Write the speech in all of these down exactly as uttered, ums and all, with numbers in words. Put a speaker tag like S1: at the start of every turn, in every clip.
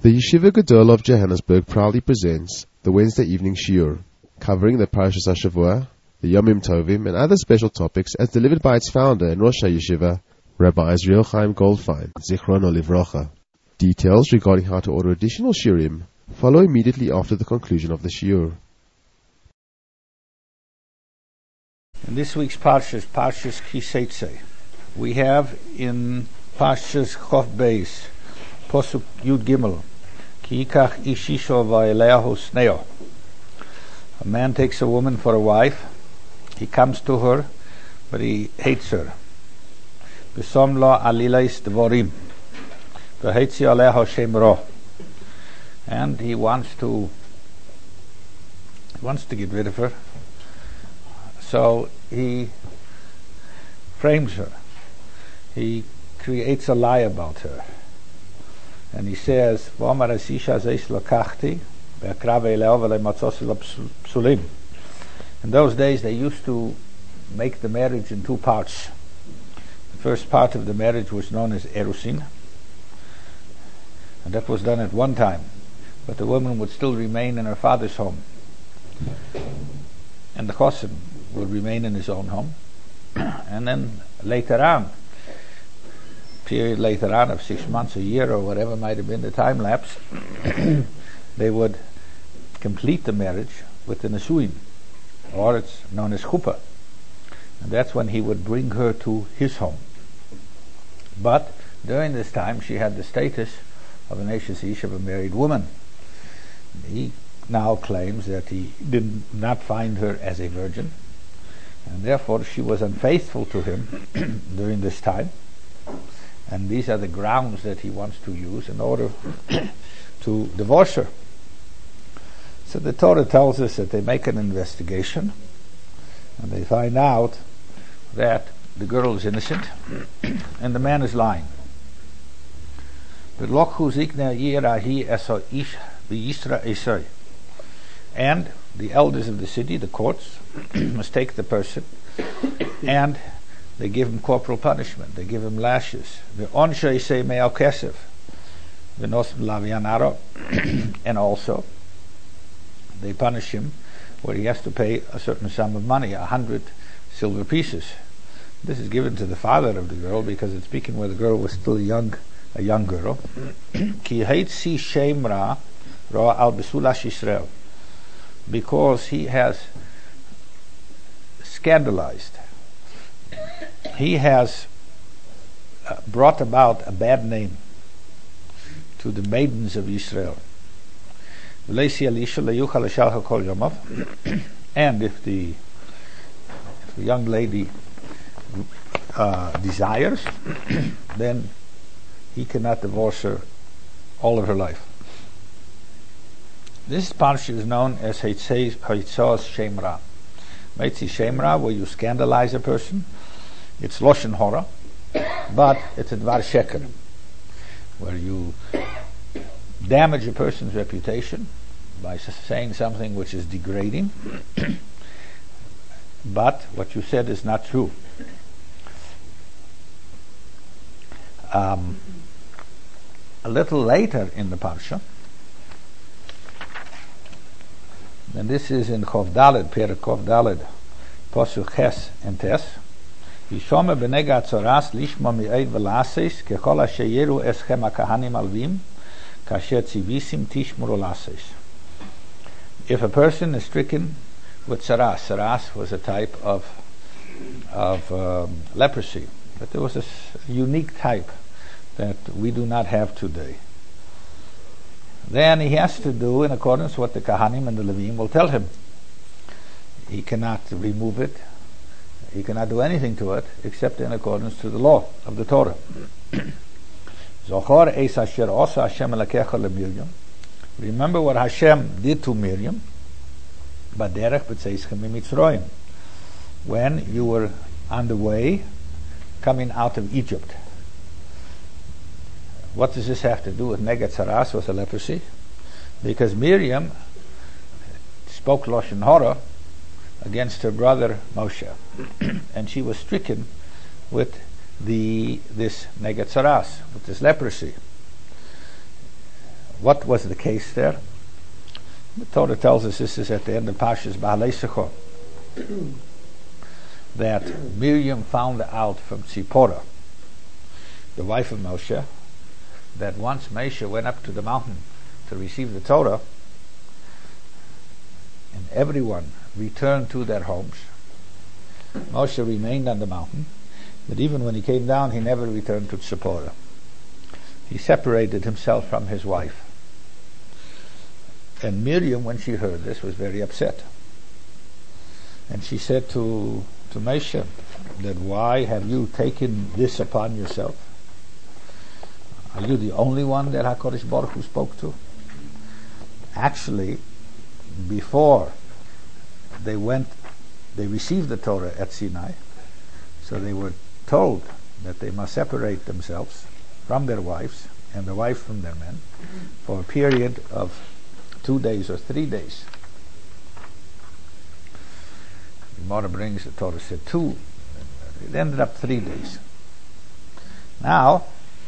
S1: The Yeshiva Gedol of Johannesburg proudly presents the Wednesday evening shiur, covering the Parashas HaShavua, the Yomim Tovim, and other special topics as delivered by its founder and Rosh HaYeshiva, Rabbi Israel Chaim Goldfein, Zichrono Livrocha. Details regarding how to order additional shiurim follow immediately after the conclusion of the shiur.
S2: In this week's Parshas, Parshas Kiseitze, we have in Parshas Chof Beis, Posuk Yud Gimel, Ki yikach ish isho va'eleahu sneo. A man takes a woman for a wife. He comes to her, but he hates her. B'som lo alilais dvorim, v'heitzi aleha shem ro. And he wants to he wants to get rid of her. So he frames her. He creates a lie about her. And he says, in those days they used to make the marriage in two parts. The first part of the marriage was known as Erusin, and that was done at one time, but the woman would still remain in her father's home, and the chosin would remain in his own home. And then later on, period later on of six months, a year, or whatever might have been the time lapse, they would complete the marriage with the nesuin, or it's known as chuppah, and that's when he would bring her to his home. But during this time, she had the status of an eshes ish, of a married woman. He now claims that he did not find her as a virgin, and therefore she was unfaithful to him during this time. And these are the grounds that he wants to use in order to divorce her. So the Torah tells us that they make an investigation, and they find out that the girl is innocent and the man is lying. And the elders of the city, the courts, must take the person, and they give him corporal punishment. They give him lashes. And also, they punish him where he has to pay a certain sum of money, a hundred silver pieces. This is given to the father of the girl because it's speaking where the girl was still young, a young girl. Because he has scandalized, he has uh, brought about a bad name to the maidens of Israel. And if the, if the young lady uh, desires, then he cannot divorce her all of her life. This parsha is known as Heitzos Shemra. Heitzi Shemra, where you scandalize a person. It's Loshen Hora, but it's a Dvar Sheker, where you damage a person's reputation by saying something which is degrading, but what you said is not true. Um, a little later in the Parsha, and this is in Chof Daled, Perek Chof Daled, Posuk Ches and Tes, Yishome b'nega atzoras lishma mi'eid v'lases kechol asher yeru eschem hakahanim alvim kasher tzivisim tishmuru lases. If a person is stricken with saras, saras was a type of of um, leprosy, but there was a s- unique type that we do not have today. Then he has to do in accordance with what the Kahanim and the Levim will tell him. He cannot remove it. He cannot do anything to it except in accordance to the law of the Torah. Remember what Hashem did to Miriam when you were on the way coming out of Egypt. What does this have to do with Negat Saras, with the leprosy? Because Miriam spoke Loshen Hora against her brother Moshe, and she was stricken with the this Negat Saras, with this leprosy. what was the case there? The Torah tells us, this is at the end of Parshas Baalei Sichor, that Miriam found out from Tzipporah, the wife of Moshe, that once Moshe went up to the mountain to receive the Torah, and everyone returned to their homes, Moshe remained on the mountain, but even when he came down, he never returned to Tzipporah. He separated himself from his wife. And Miriam, when she heard this, was very upset. And she said to, to Moshe, that why have you taken this upon yourself? Are you the only one that HaKadosh Baruch Hu spoke to? Actually, before they went, they received the Torah at Sinai, so they were told that they must separate themselves from their wives and the wives from their men for a period of two days or three days. The Gemara brings, the Torah said two, it ended up three days. Now,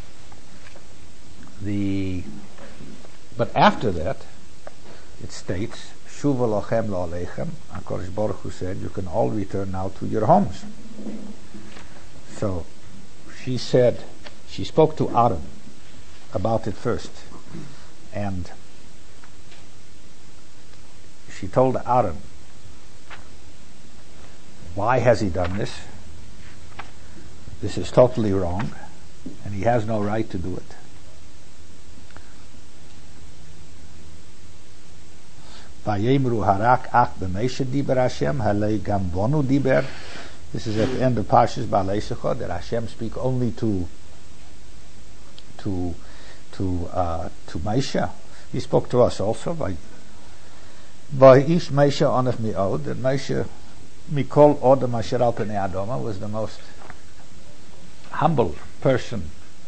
S2: the but after that, it states, Shuva lochem lo aleichem, HaKadosh Baruch Hu said, you can all return now to your homes. So, she said, she spoke to Aaron about it first, and she told Aaron, why has he done this? This is totally wrong, and he has no right to do it. Vayemru harak ach b'meisha diber Hashem halei gam bonu diber. This is at the end of Parshas Baalei Sichor, that Hashem speak only to to to uh, to Moshe. He spoke to us also. By by ish Moshe onach mi'od, that Moshe mikol odam asher al pnei adama was the most humble person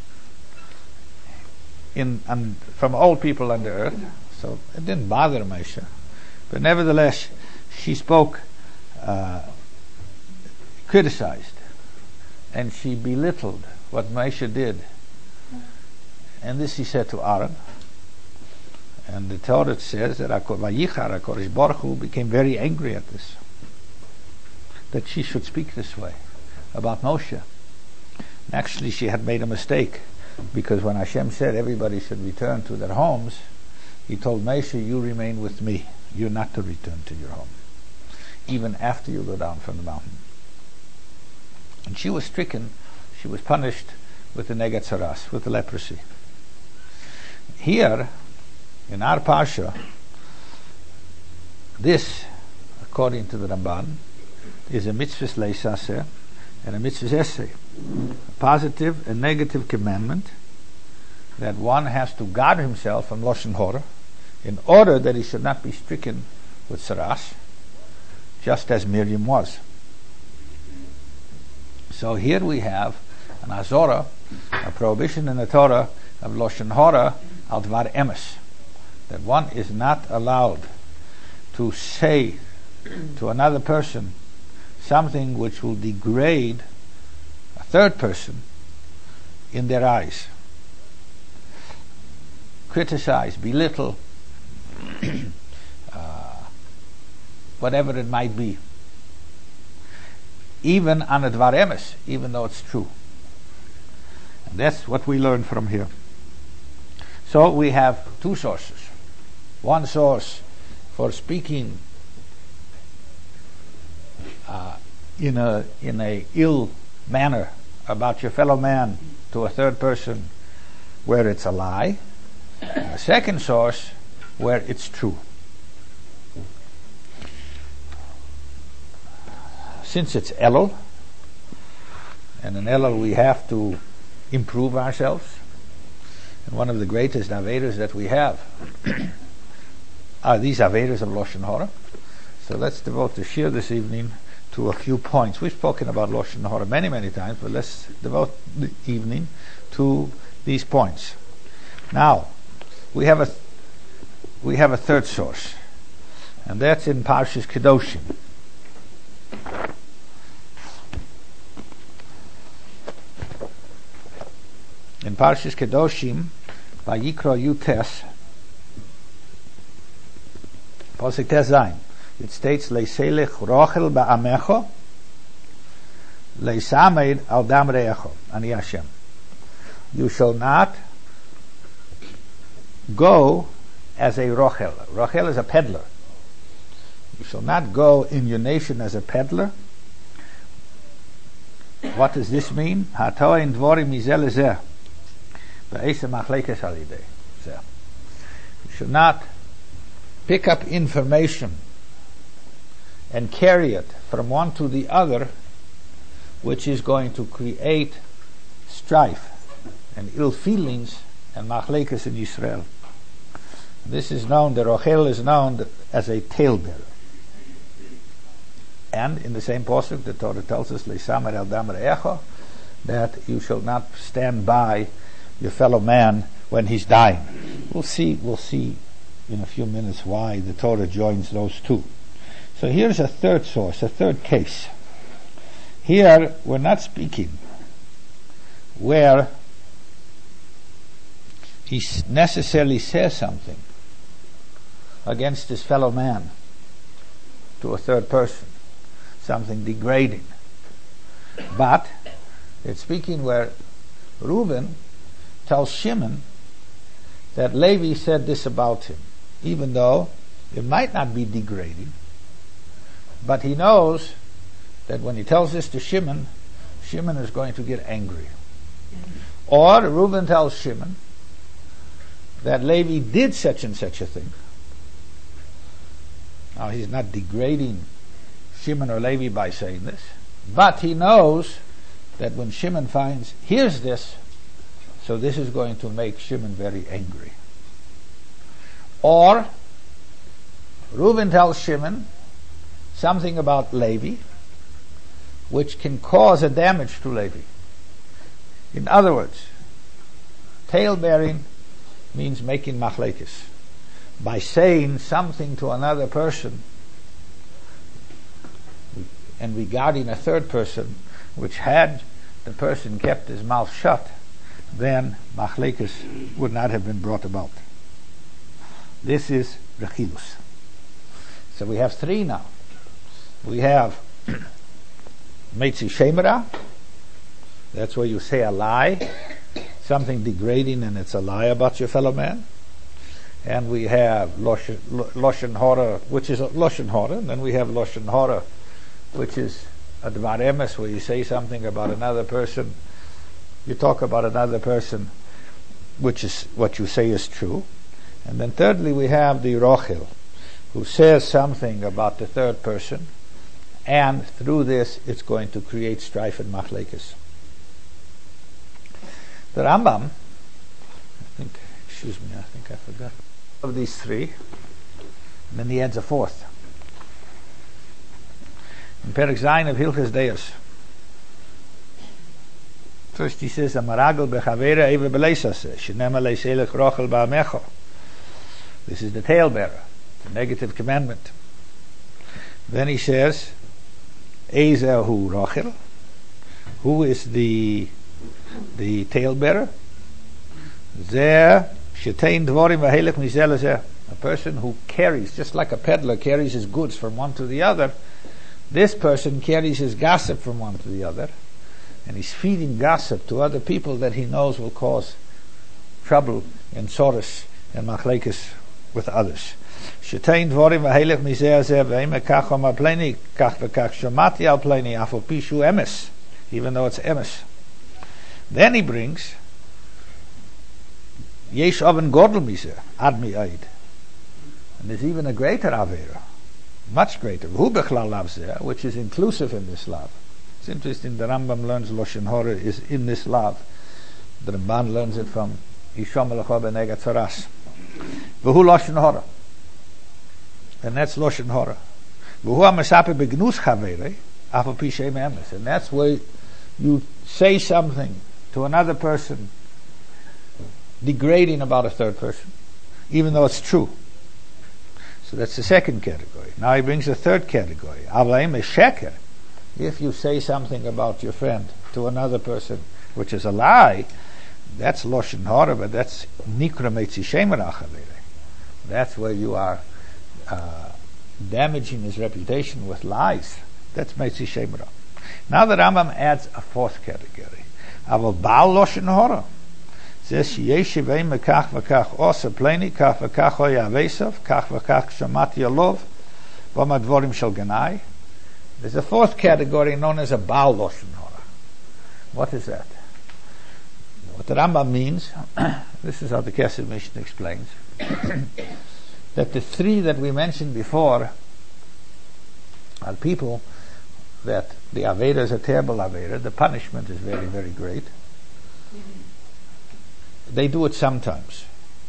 S2: in and from all people on the earth. So it didn't bother Moshe. But nevertheless, she spoke, uh, criticized, and she belittled what Moshe did. And this he said to Aaron. And the Torah says that Vayichar HaKadosh Baruch Hu became very angry at this, that she should speak this way about Moshe. And actually, she had made a mistake, because when Hashem said everybody should return to their homes, He told Moshe, you remain with me. You're not to return to your home, even after you go down from the mountain. And she was stricken, she was punished with the Negat Saras, with the leprosy. Here, in our Parsha, this, according to the Ramban, is a mitzvah leisaseh and a mitzvah essay. A positive and negative commandment that one has to guard himself from Lashon Hora in order that he should not be stricken with Saras, just as Miriam was. So here we have an Azora, a prohibition in the Torah of Lashon Hora al Dvar Emes, that one is not allowed to say to another person something which will degrade a third person in their eyes, criticize, belittle, uh, whatever it might be, even on a Dvar Emes, even though it's true. And that's what we learn from here. So we have two sources. One source for speaking uh, in a in a ill manner about your fellow man to a third person, where it's a lie. And a second source where it's true. Since it's Elul, and in Elul we have to improve ourselves, and one of the greatest Avedas that we have are these Avedas of Lashon Hora. So let's devote the Shir this evening to a few points. We've spoken about Lashon Hora many, many times, but let's devote the evening to these points. Now, we have a th- we have a third source, and that's in Parshas Kedoshim. In Parshas Kedoshim, Vayikra Yutes, Pasuk Tezayin. It states, Leiselech rochel ba'amecho, leisamed al dam re'echo. Ani Hashem. You shall not go as a rochel. Rochel is a peddler. You shall not go in your nation as a peddler. What does this mean? Hatoin dvorim mizel lezeh. Ve'esem machlekes al yidei zeh. You should not pick up information and carry it from one to the other, which is going to create strife and ill feelings and machlekes in Yisrael. This is known, the rochel is known as a talebearer. And in the same pasuk, the Torah tells us, Leisamer el dam re'echo, that you shall not stand by your fellow man when he's dying. We'll see, we'll see in a few minutes why the Torah joins those two. So here's a third source, a third case. Here, we're not speaking where he necessarily says something against his fellow man to a third person, something degrading. But it's speaking where Reuben tells Shimon that Levi said this about him, even though it might not be degrading, but he knows that when he tells this to Shimon, Shimon is going to get angry. Or Reuben tells Shimon that Levi did such and such a thing. Now he's not degrading Shimon or Levi by saying this, but he knows that when Shimon finds, here's this, so this is going to make Shimon very angry. Or Reuben tells Shimon something about Levi which can cause a damage to Levi. In other words, tale-bearing means making machlekes. By saying something to another person and regarding a third person, which had the person kept his mouth shut, then machlekes would not have been brought about. This is rechilus. So we have three now. We have meitzi shemera. That's where you say a lie, something degrading, and it's a lie about your fellow man. And we have loshen, loshen hora, which is a loshen hora. And then we have loshen hora, which is a dvar emes, where you say something about another person. You talk about another person, which is what you say is true. And then thirdly, we have the rochel, who says something about the third person, and through this, it's going to create strife and machlekes. The Rambam, I think, excuse me, I think I forgot of these three, and then he adds a fourth. In Perek Zayin of Hilchos Deos, first he says, "Amaragel bechavera eva beleisase, shenema leiselech rochel ba'amecho." This is the talebearer, the negative commandment. Then he says, "Ezehu rochel," who is the the talebearer? Zeh shetein dvorim v'helech mizel zeh. A person who carries, just like a peddler carries his goods from one to the other, this person carries his gossip from one to the other, and he's feeding gossip to other people that he knows will cause trouble and sorrows and machlekes with others. Shetein dvorim v'helech mizel zeh v'eime kach omar pleni kach v'kach shomati al pleni afo pishu emes, even though it's emes. Then he brings Yesh oven godel mise ad mi aid, and there's even a greater avera, much greater, Hu bechlal lav zeh, which is inclusive in this love. It's interesting. The Rambam learns loshen hora is in this love. The Ramban learns it from Isham Melacha Benega Tzaras. V'hu loshen hora, and that's loshen hora. V'hu ha'mesape begnus chavere afal pi shem emes, and that's where you say something to another person degrading about a third person, even though it's true. So that's the second category. Now he brings a third category. Avlaim is sheker. If you say something about your friend to another person, which is a lie, that's loshen hora, but that's nikra meitzi shemer achavere. That's where you are uh, damaging his reputation with lies, that's Meitzi Shem Ra. Now the Rambam adds a fourth category. Aval Baal Loshen Hora. Says Yesh Veim Kach V'Kach Osa Pleni Kach V'Kach Hoya Avesav Kach V'Kach Shamati Alov V'Madvorim Shel Ganai. There's a fourth category known as a Baal Loshen Hora. What is that? What the Rambam means, this is how the Kesef Mishnah explains, that the three that we mentioned before are people that the Aveda is a terrible Aveda, the punishment is very, very great. They do it sometimes.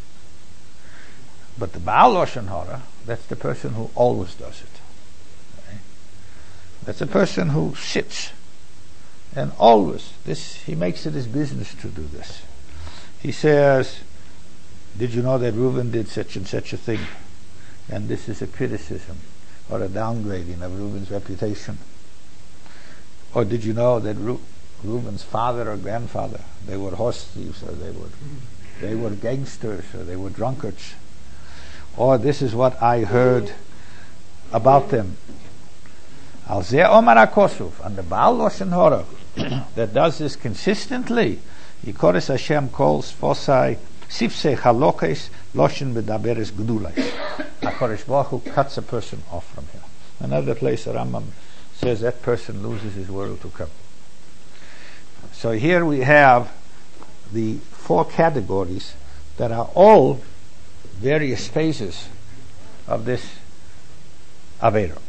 S2: But the Baal Loshen Hora, that's the person who always does it. Okay? That's a person who sits and always, this he makes it his business to do this. He says, did you know that Reuben did such and such a thing? And this is a criticism or a downgrading of Reuben's reputation. Or did you know that Ru- Reuben's father or grandfather, they were horse thieves, or they were they were gangsters, or they were drunkards? Or this is what I heard about them. Al Zeh Omar HaKosuf, and the Baal Loshen Hora that does this consistently, Yikoris Hashem calls Fosai Sifsei Chalokes Loshen Bedaberes Gdulais. HaKadosh Baruch Hu cuts a person off from him. Another place the Rambam says that person loses his world to come. So here we have the four categories that are all various phases of this Avera.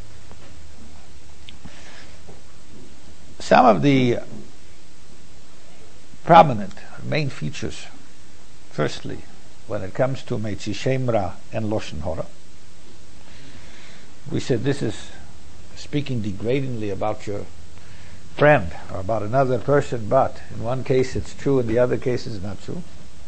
S2: Some of the prominent main features, firstly, when it comes to Meitzi Shem Ra and Loshen Hora, we said this is speaking degradingly about your friend or about another person, but in one case it's true, in the other case it's not true.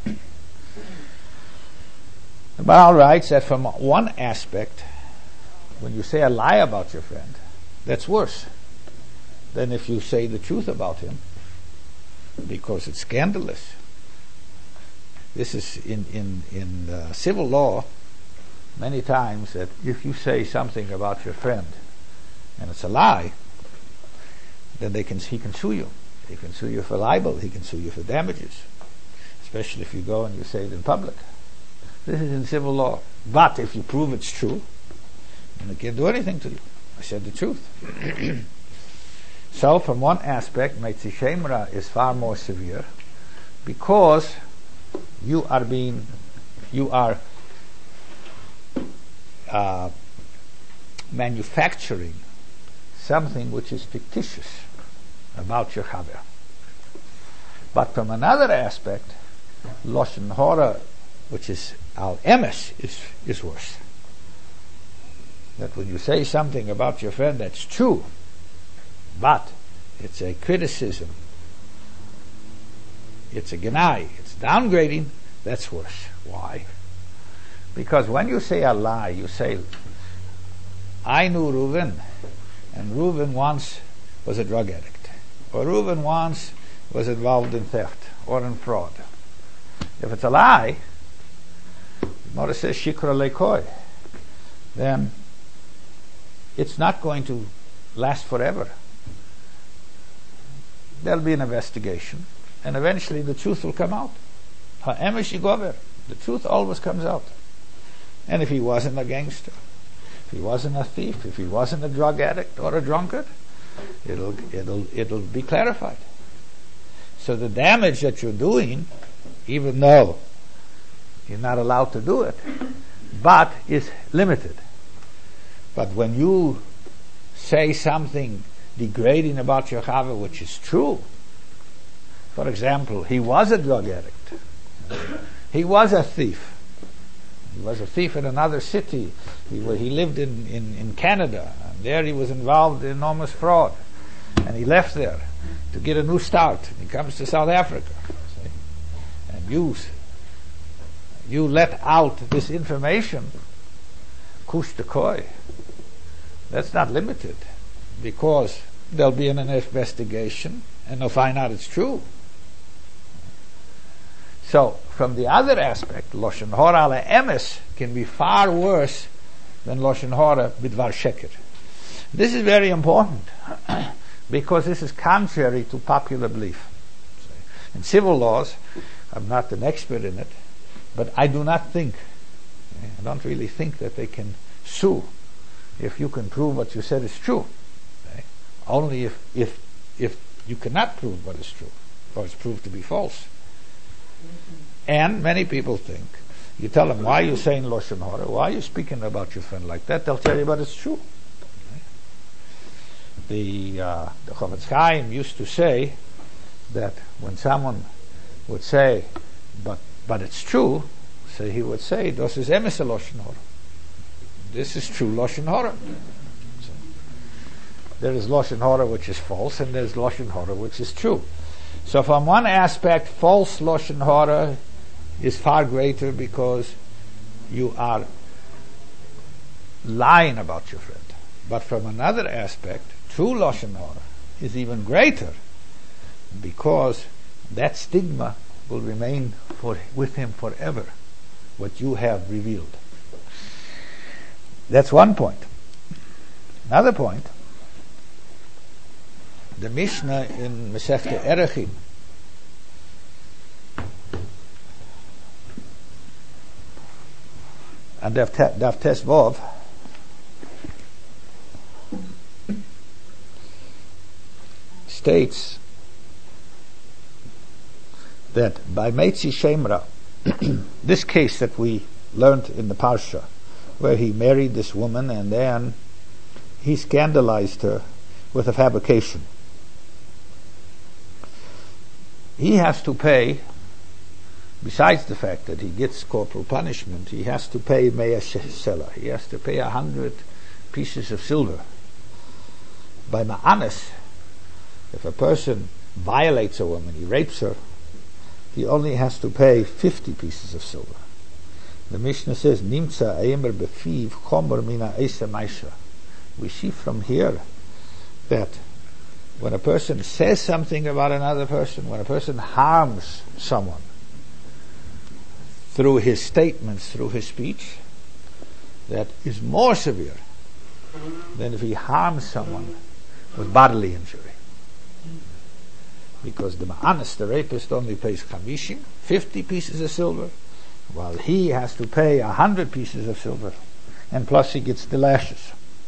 S2: The Baal writes that from one aspect, when you say a lie about your friend, that's worse than if you say the truth about him, because it's scandalous. This is in in in uh, civil law many times, that if you say something about your friend and it's a lie, then they can he can sue you. He can sue you for libel. He can sue you for damages, especially if you go and you say it in public. This is in civil law. But if you prove it's true, then they can't do anything to you. I said the truth. So, from one aspect, Meitzi Shem Ra is far more severe, because you are being, you are uh, manufacturing something which is fictitious about your chaver. But from another aspect, Loshen Hora, which is al emes, is is worse. That when you say something about your friend that's true, but it's a criticism, it's a genai, it's downgrading, that's worse. Why? Because when you say a lie, you say, I knew Reuven, and Reuven once was a drug addict, or Reuven once was involved in theft or in fraud. If it's a lie, Mordechai says shikra lekoi, then it's not going to last forever. There'll be an investigation, and eventually the truth will come out. Ha'emesh yigover, the truth always comes out. And if he wasn't a gangster, if he wasn't a thief, if he wasn't a drug addict or a drunkard, it'll it'll it'll be clarified. So the damage that you're doing, even though you're not allowed to do it, but is limited. But when you say something degrading about your chaver, which is true, for example, he was a drug addict, he was a thief, he was a thief in another city, he, he lived in, in, in Canada, and there he was involved in enormous fraud, and he left there to get a new start, and he comes to South Africa, see? And you you let out this information, kush de koi. That's not limited, because there'll be an investigation and they'll find out it's true. So, from the other aspect, Loshen Hora ala emes can be far worse than Lashon Hara bidvar sheker. This is very important because this is contrary to popular belief. In civil laws, I'm not an expert in it, but I do not think, I don't really think that they can sue if you can prove what you said is true. Okay? Only if, if, if you cannot prove what is true, or it's proved to be false. And many people think, you tell them, why are you saying Lashon Hara? Why are you speaking about your friend like that? They'll tell you, but it's true. Okay? The, uh, the Chofetz Chaim used to say that when someone would say, but but it's true, so he would say, das ist emes Lashon Hara. This is true Lashon Hara. So, there is Lashon Hara which is false, and there's Lashon Hara which is true. So from one aspect, false Lashon Hara is far greater because you are lying about your friend. But from another aspect, true Lashon Hara is even greater because that stigma will remain for, with him forever, what you have revealed. That's one point. Another point, the Mishnah in Masechta Erechim and Daf Tes Vov states that by Meitzi Shemra, this case that we learned in the Parsha, where he married this woman and then he scandalized her with a fabrication, he has to pay, besides the fact that he gets corporal punishment, he has to pay Mea Sela, he has to pay a hundred pieces of silver. By Ma'anis, if a person violates a woman, he rapes her, he only has to pay fifty pieces of silver. The Mishnah says, Nimtza eimer befiv chomer mina eisa maisha. We see from here that when a person says something about another person, when a person harms someone through his statements, through his speech, that is more severe than if he harms someone with bodily injury. Because the ma'anis, the rapist, only pays chamishim, fifty pieces of silver, while he has to pay a hundred pieces of silver, and plus he gets the lashes.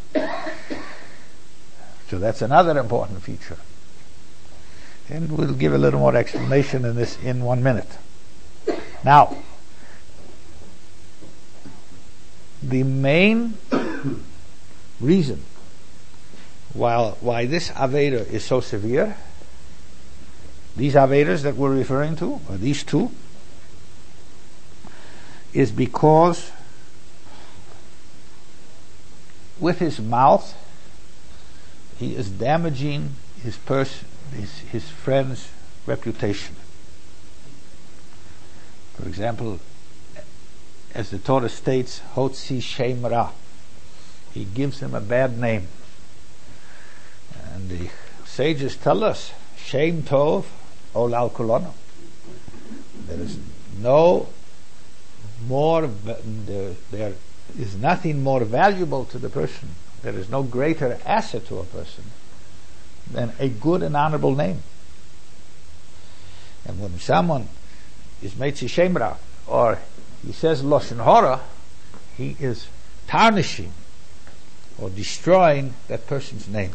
S2: So that's another important feature. And we'll give a little more explanation in this in one minute. Now, the main reason why, why this Aveda is so severe, these Avedas that we're referring to, or these two, is because with his mouth he is damaging his person, his, his friend's reputation. For example, as the Torah states, Hotzi Shem Ra, he gives him a bad name. And the sages tell us, Shem Tov Olal Kolono. There is no more, there, there is nothing more valuable to the person. There is no greater asset to a person than a good and honorable name. And when someone is Meitzi Shemra, or he says Lashon Hara, he is tarnishing or destroying that person's name.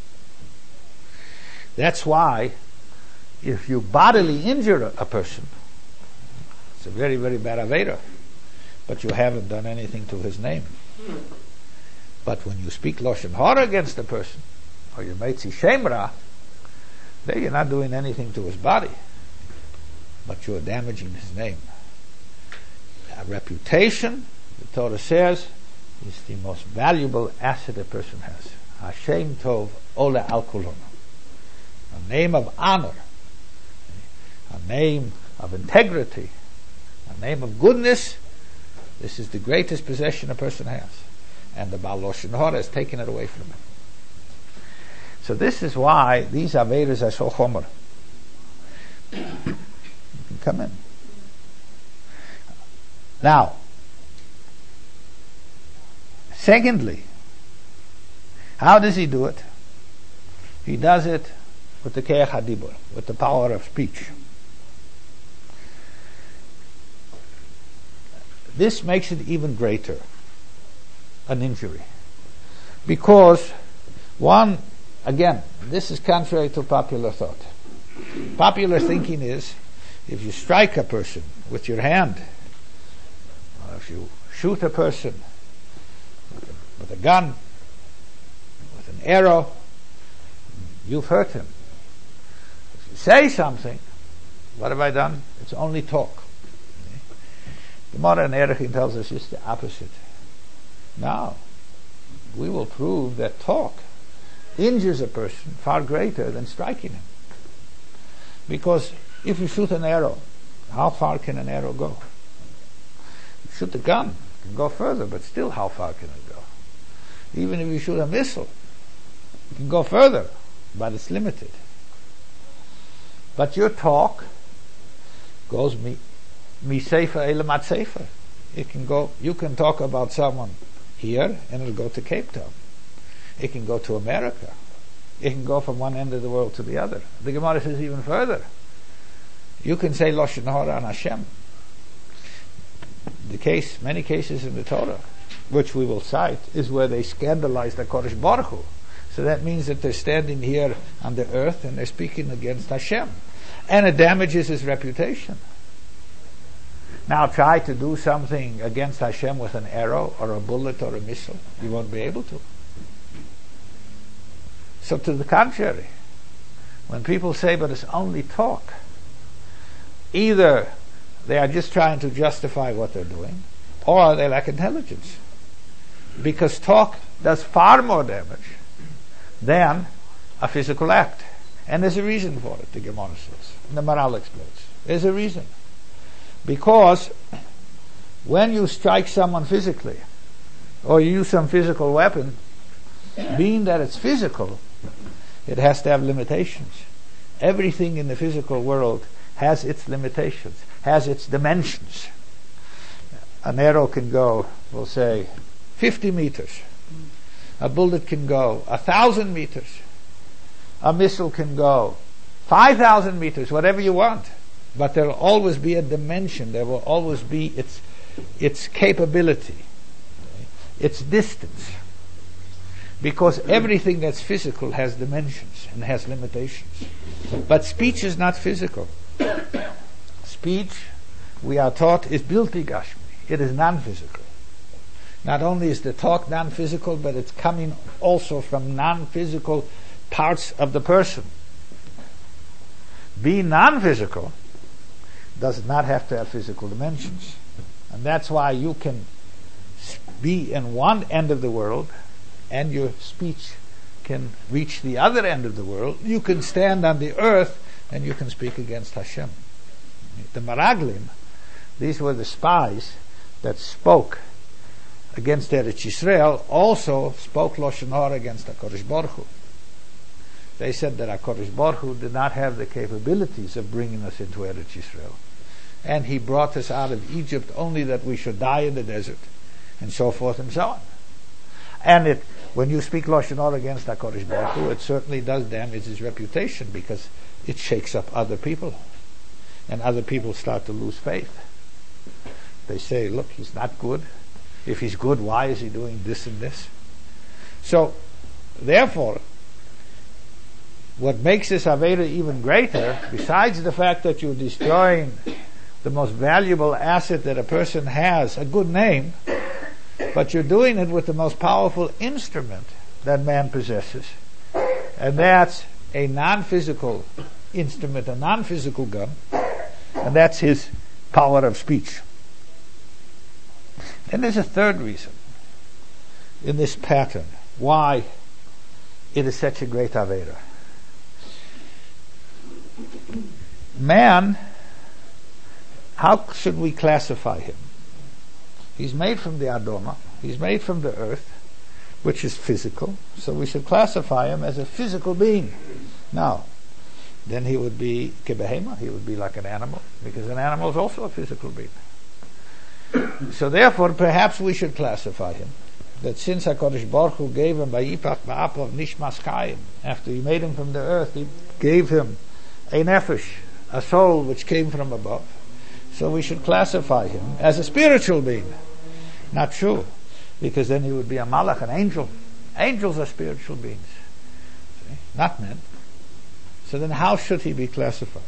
S2: That's why if you bodily injure a person, it's a very, very bad Aveda, but you haven't done anything to his name. But when you speak Lashon Hara against a person, or you Meitzi Shemra, then you're not doing anything to his body, but you're damaging his name. A reputation, the Torah says, is the most valuable asset a person has. Hashem Tov Ole Al Kulon. A name of honor, a name of integrity, a name of goodness. This is the greatest possession a person has. And the Baal Lashon Hara has taken it away from him. So this is why these Avedas are so chomer. You can come in. Now, Secondly, how does he do it? He does it with the keach hadibur, with the power of speech. This makes it even greater, an injury. Because, one, again, this is contrary to popular thought. Popular thinking is, if you strike a person with your hand, or if you shoot a person with a, with a gun, with an arrow, you've hurt him. If you say something, what have I done? It's only talk. The Gemara in Erechim tells us just the opposite. Now, we will prove that talk injures a person far greater than striking him. Because if you shoot an arrow, how far can an arrow go? You shoot a gun, it can go further, but still how far can it go? Even if you shoot a missile, it can go further, but it's limited. But your talk goes me mi sefer elamat sefer. It can go. You can talk about someone here, and it'll go to Cape Town. It can go to America. It can go from one end of the world to the other. The Gemara says even further. You can say Lashon Hara on Hashem. The case, many cases in the Torah, which we will cite, is where they scandalized the Kodesh Baruch Hu. So that means that they're standing here on the earth and they're speaking against Hashem, and it damages his reputation. Now try to do something against Hashem with an arrow or a bullet or a missile. You won't be able to. So to the contrary, when people say, but it's only talk, either they are just trying to justify what they're doing, or they lack intelligence. Because talk does far more damage than a physical act. And there's a reason for it, the Gemara says. And the Maral explains. There's a reason. Because when you strike someone physically, or you use some physical weapon, being that it's physical, it has to have limitations. Everything in the physical world has its limitations, has its dimensions. An arrow can go, we'll say, fifty meters. A bullet can go a thousand meters. A missile can go five thousand meters, whatever you want. But there will always be a dimension. There will always be its its capability, its distance. Because everything that's physical has dimensions and has limitations. But speech is not physical. Speech, we are taught, is bilti gashmi. It is non-physical. Not only is the talk non-physical, but it's coming also from non-physical parts of the person. Being non-physical does not have to have physical dimensions. And that's why you can be in one end of the world and your speech can reach the other end of the world. You can stand on the earth and you can speak against Hashem. The Meraglim, these were the spies that spoke against Eretz Yisrael, also spoke Lashon Hara against HaKadosh Baruch Hu. They said that HaKadosh Baruch Hu did not have the capabilities of bringing us into Eretz Yisrael. And He brought us out of Egypt only that we should die in the desert, and so forth and so on. And it, when you speak Lashon Hara against HaKadosh Baruch Hu, it certainly does damage His reputation, because it shakes up other people. And other people start to lose faith. They say, look, He's not good. If He's good, why is He doing this and this? So, therefore, what makes this Aveda even greater, besides the fact that you're destroying the most valuable asset that a person has, a good name, but you're doing it with the most powerful instrument that man possesses, and that's a non-physical instrument, a non-physical gun, and that's his power of speech. Then there's a third reason in this pattern why it is such a great Aveda. Man, how should we classify him? He's made from the Adoma, he's made from the earth, which is physical, so we should classify him as a physical being. Now, then he would be kebehema, he would be like an animal, because an animal is also a physical being. So therefore, perhaps we should classify him that since HaKadosh Baruch Hu gave him Vayipach Ba'apav Nishmas Chaim, after he made him from the earth, he gave him a nefesh, a soul which came from above. So we should classify him as a spiritual being. Not true, because then he would be a malach, an angel. Angels are spiritual beings, see? Not men. So then how should he be classified?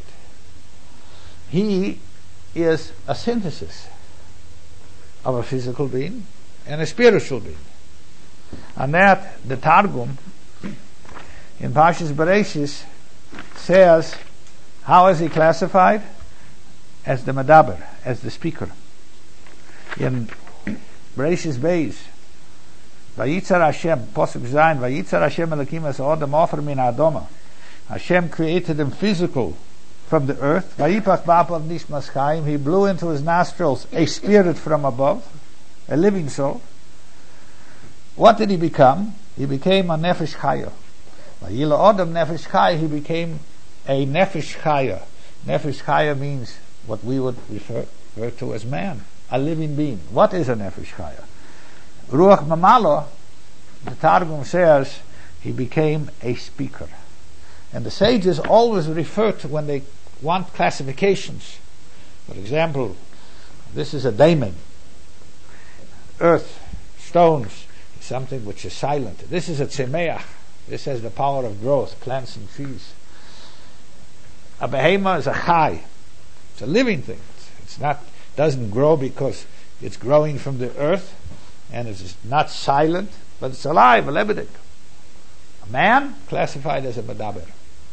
S2: He is a synthesis of a physical being and a spiritual being. And that, the Targum in Parshas Bereshis says, how is he classified? As the Medaber, as the speaker. In Bereshis Beis, Vayitzar Hashem, Posuk Zayin, Vayitzar Hashem Elokim es Odom Ofer min Adoma. Hashem created him physical from the earth. Vayipach Ba'apav Nishmas Chaim, he blew into his nostrils a spirit from above, a living soul. What did he become? He became a Nefesh Chaya. Vayila Odom Nefesh Chaya, he became a Nefesh Chaya. Nefesh Chaya means what we would refer, refer to as man, a living being. What is a Nefesh Chaya? Ruach Mamalo, the Targum says, he became a speaker. And the sages always refer to, when they want classifications, for example, this is a daemon. Earth, stones, something which is silent. This is a tzemeach. This has the power of growth, plants and trees. A behema is a chai. It's a living thing. It's, it's not, doesn't grow because it's growing from the earth, and it's not silent, but it's alive, a lebedik. A man classified as a medaber.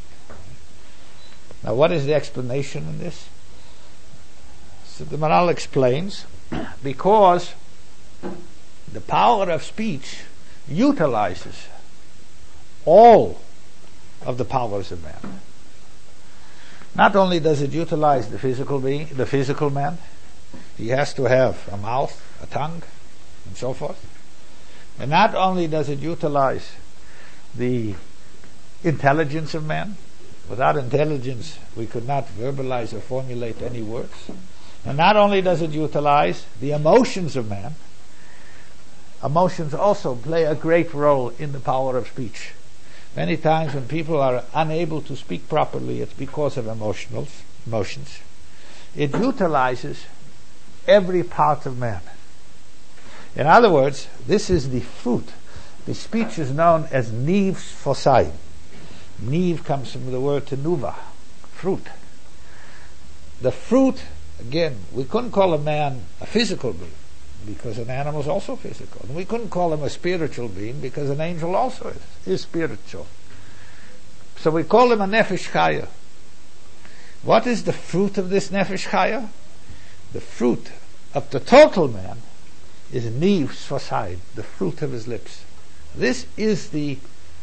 S2: Now, what is the explanation in this? So the Maharal explains, because the power of speech utilizes all of the powers of man. Not only does it utilize the physical being, the physical man, he has to have a mouth, a tongue, and so forth. And not only does it utilize the intelligence of man. Without intelligence, we could not verbalize or formulate any words. And not only does it utilize the emotions of man, emotions also play a great role in the power of speech. Many times when people are unable to speak properly, it's because of emotionals, emotions. It utilizes every part of man. In other words, this is the fruit. The speech is known as Niv Fosai. Niv comes from the word tenuva, fruit. The fruit, again, we couldn't call a man a physical being, because an animal is also physical. And we couldn't call him a spiritual being, because an angel also is, is spiritual. So we call him a nefesh chaya. What is the fruit of this nefesh chaya? The fruit of the total man is niv svasai, the fruit of his lips. This is the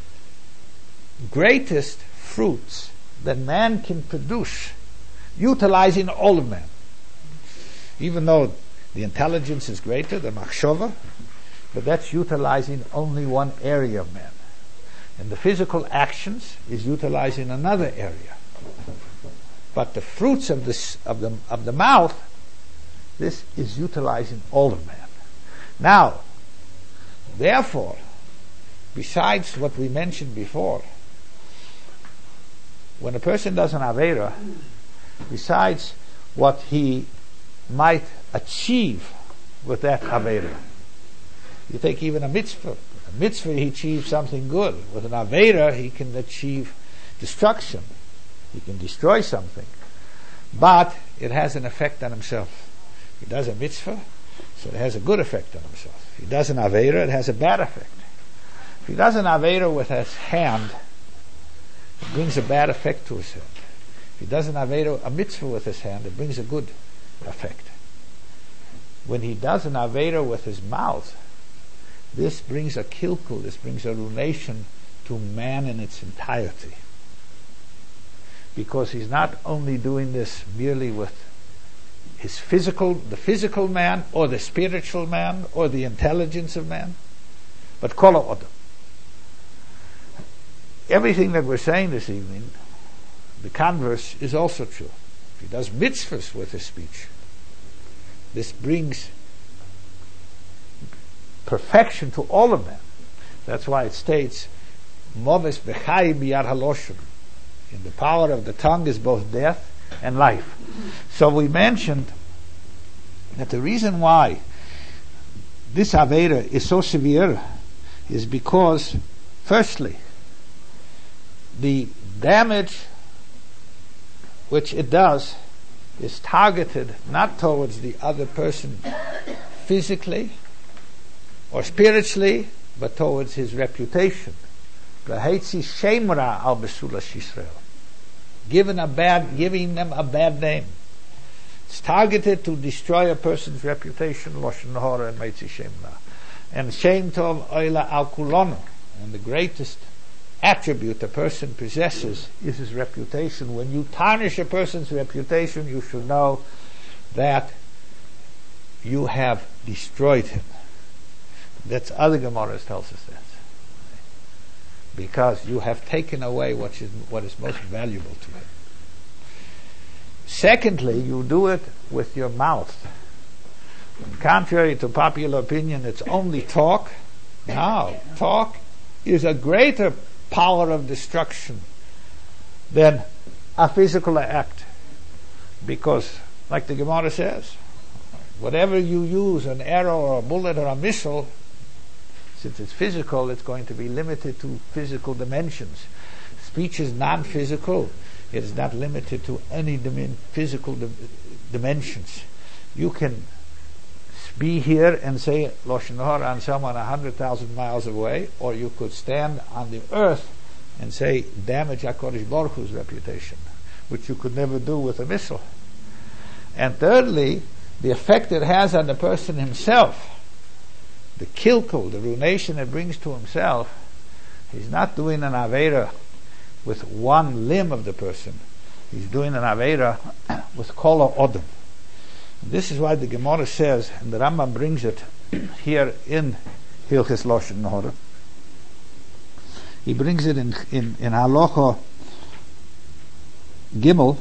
S2: greatest fruits that man can produce, utilizing all of man. Even though the intelligence is greater, the machshava, but that's utilizing only one area of man. And the physical actions is utilizing another area. But the fruits of this of the of the mouth, this is utilizing all of man. Now, therefore, besides what we mentioned before, when a person does an Aveira, besides what he might achieve with that Aveira, you take even a mitzvah. A mitzvah, he achieves something good. With an Aveira, he can achieve destruction. He can destroy something. But it has an effect on himself. He does a mitzvah, so it has a good effect on himself. If he does an Aveira, it has a bad effect. If he does an Aveira with his hand, it brings a bad effect to his hand. If he does an Aveira, a mitzvah with his hand, it brings a good effect. When he does an Aveira with his mouth, this brings a kilkul, this brings a ruination to man in its entirety. Because he's not only doing this merely with his physical, the physical man, or the spiritual man, or the intelligence of man, but kol ha'odam. Everything that we're saying this evening, the converse is also true. If he does mitzvahs with his speech, this brings perfection to all of them. That's why it states, Moves b'chai biyad haloshon. In the power of the tongue is both death and life. So we mentioned that the reason why this Avera is so severe is because, firstly, the damage which it does is targeted not towards the other person physically or spiritually, but towards his reputation. Shemra al Besulas Yisrael. Given a bad, giving them a bad name. It's targeted to destroy a person's reputation, Lashon Hara and Meitzi Shemra. And Shem Tov Oila al Kulono. And the greatest attribute a person possesses is his reputation. When you tarnish a person's reputation, you should know that you have destroyed him. That's other Gemaras tells us that. Because you have taken away what is, what is most valuable to him. Secondly, you do it with your mouth. Contrary to popular opinion, it's only talk. No, talk is a greater power of destruction than a physical act. Because, like the Gemara says, whatever you use, an arrow or a bullet or a missile, since it's physical, it's going to be limited to physical dimensions. Speech is non-physical. It is not limited to any dim- physical dim- dimensions. You can be here and say Lashon Hara on someone a hundred thousand miles away, or you could stand on the earth and say damage HaKadosh Baruch Hu's reputation, which you could never do with a missile. And thirdly, the effect it has on the person himself, the kilkul, the ruination it brings to himself. He's not doing an Avera with one limb of the person. He's doing an Avera with Kol Odom. This is why the Gemara says, and the Rambam brings it here in Hilchis Lashon Hara. He brings it in in, in Halacha Gimel.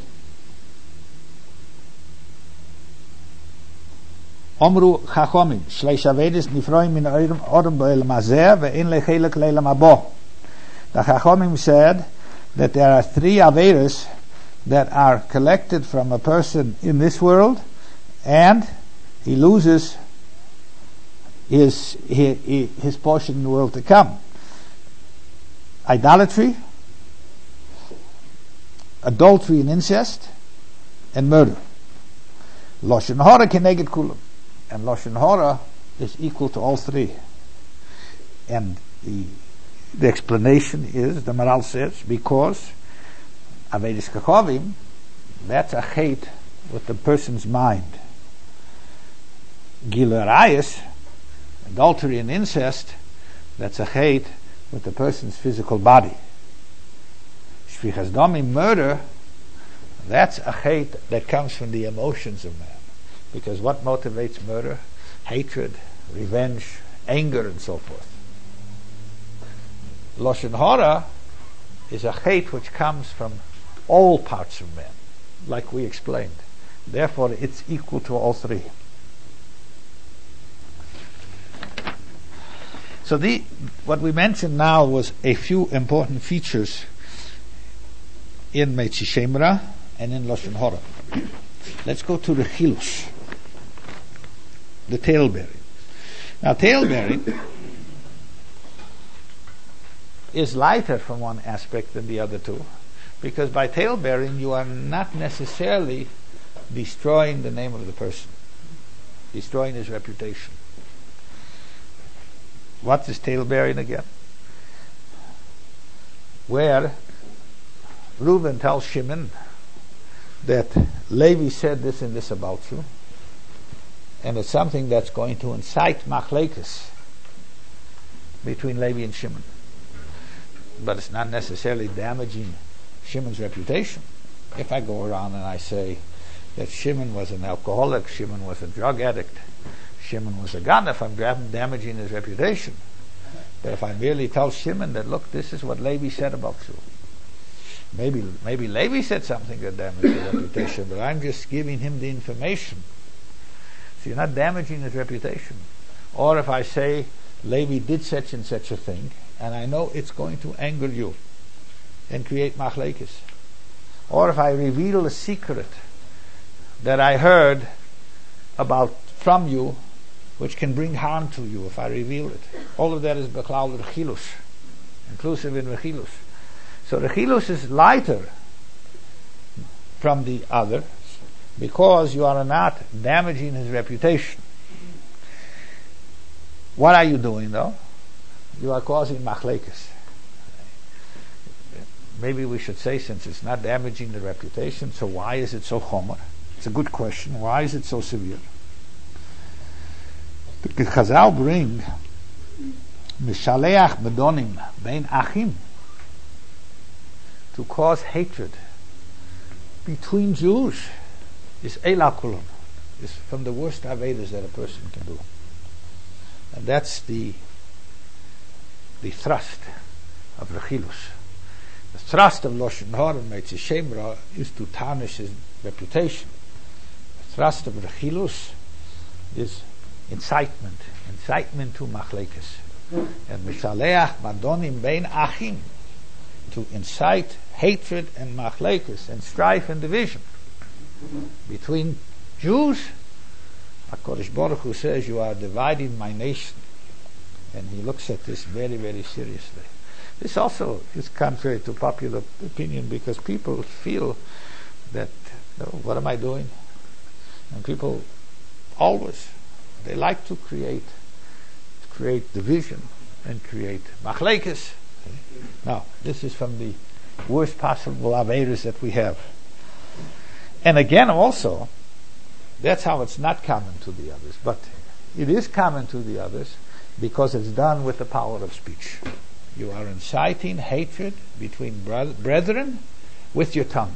S2: Omru Chachomim, Shleish Averis Nifroim min Odom B'Olam Hazeh ve'in lechelek le'olam habo. The Chachomim said that there are three Averis that are collected from a person in this world, and he loses his his, his portion in the world to come. Idolatry, adultery and incest, and murder. Lashon Hara keneged kulam. And Lashon Hara is equal to all three. And the, the explanation is, the Maral says, because Averis Kachovim, that's a hate with the person's mind. Gilui Arayos, adultery and incest, that's a hate with the person's physical body. Shvichas Damim, murder, that's a hate that comes from the emotions of man. Because what motivates murder? Hatred, revenge, anger, and so forth. Lashon Hara is a hate which comes from all parts of man, like we explained. Therefore, it's equal to all three. So the what we mentioned now was a few important features in Meitzi Shemra and in Lashon Hara. Let's go to the Chilus, the tail bearing. Now, tail bearing is lighter from one aspect than the other two, because by tail bearing you are not necessarily destroying the name of the person, destroying his reputation. What is tail bearing again? Where Reuben tells Shimon that Levi said this and this about you, and it's something that's going to incite machlekes between Levi and Shimon. But it's not necessarily damaging Shimon's reputation. If I go around and I say that Shimon was an alcoholic, Shimon was a drug addict, Shimon was a ganef, I'm damaging his reputation. But if I merely tell Shimon that, look, this is what Levi said about you, maybe maybe Levi said something that damaged his reputation, but I'm just giving him the information. So you're not damaging his reputation. Or if I say Levi did such and such a thing, and I know it's going to anger you and create machlekes. Or if I reveal a secret that I heard about from you, which can bring harm to you if I reveal it. All of that is beklal rechilus, inclusive in rechilus. So rechilus is lighter from the other because you are not damaging his reputation. What are you doing though? You are causing machlekes. Maybe we should say, since it's not damaging the reputation, so why is it so chomer? It's a good question. Why is it so severe? The Chazal bring Mishaleach Bedonim Bein Achim, to cause hatred between Jews, is Elakulon, is from the worst avedas that a person can do. And that's the the thrust of Rechilus. The thrust of Lashon Hara and Meitzi Shemra is to tarnish his reputation. The thrust of Rechilus is incitement, incitement to machlekes. And Mishaleach Madonim Bein Achim, to incite hatred and machlekes and strife and division between Jews. HaKadosh Baruch Hu says, you are dividing my nation. And he looks at this very, very seriously. This also is contrary to popular opinion, because people feel that, oh, what am I doing? And people always, they like to create create division and create machlekes. Now, this is from the worst possible averas that we have. And again, also, that's how it's not common to the others, but it is common to the others because it's done with the power of speech. You are inciting hatred between brethren with your tongue.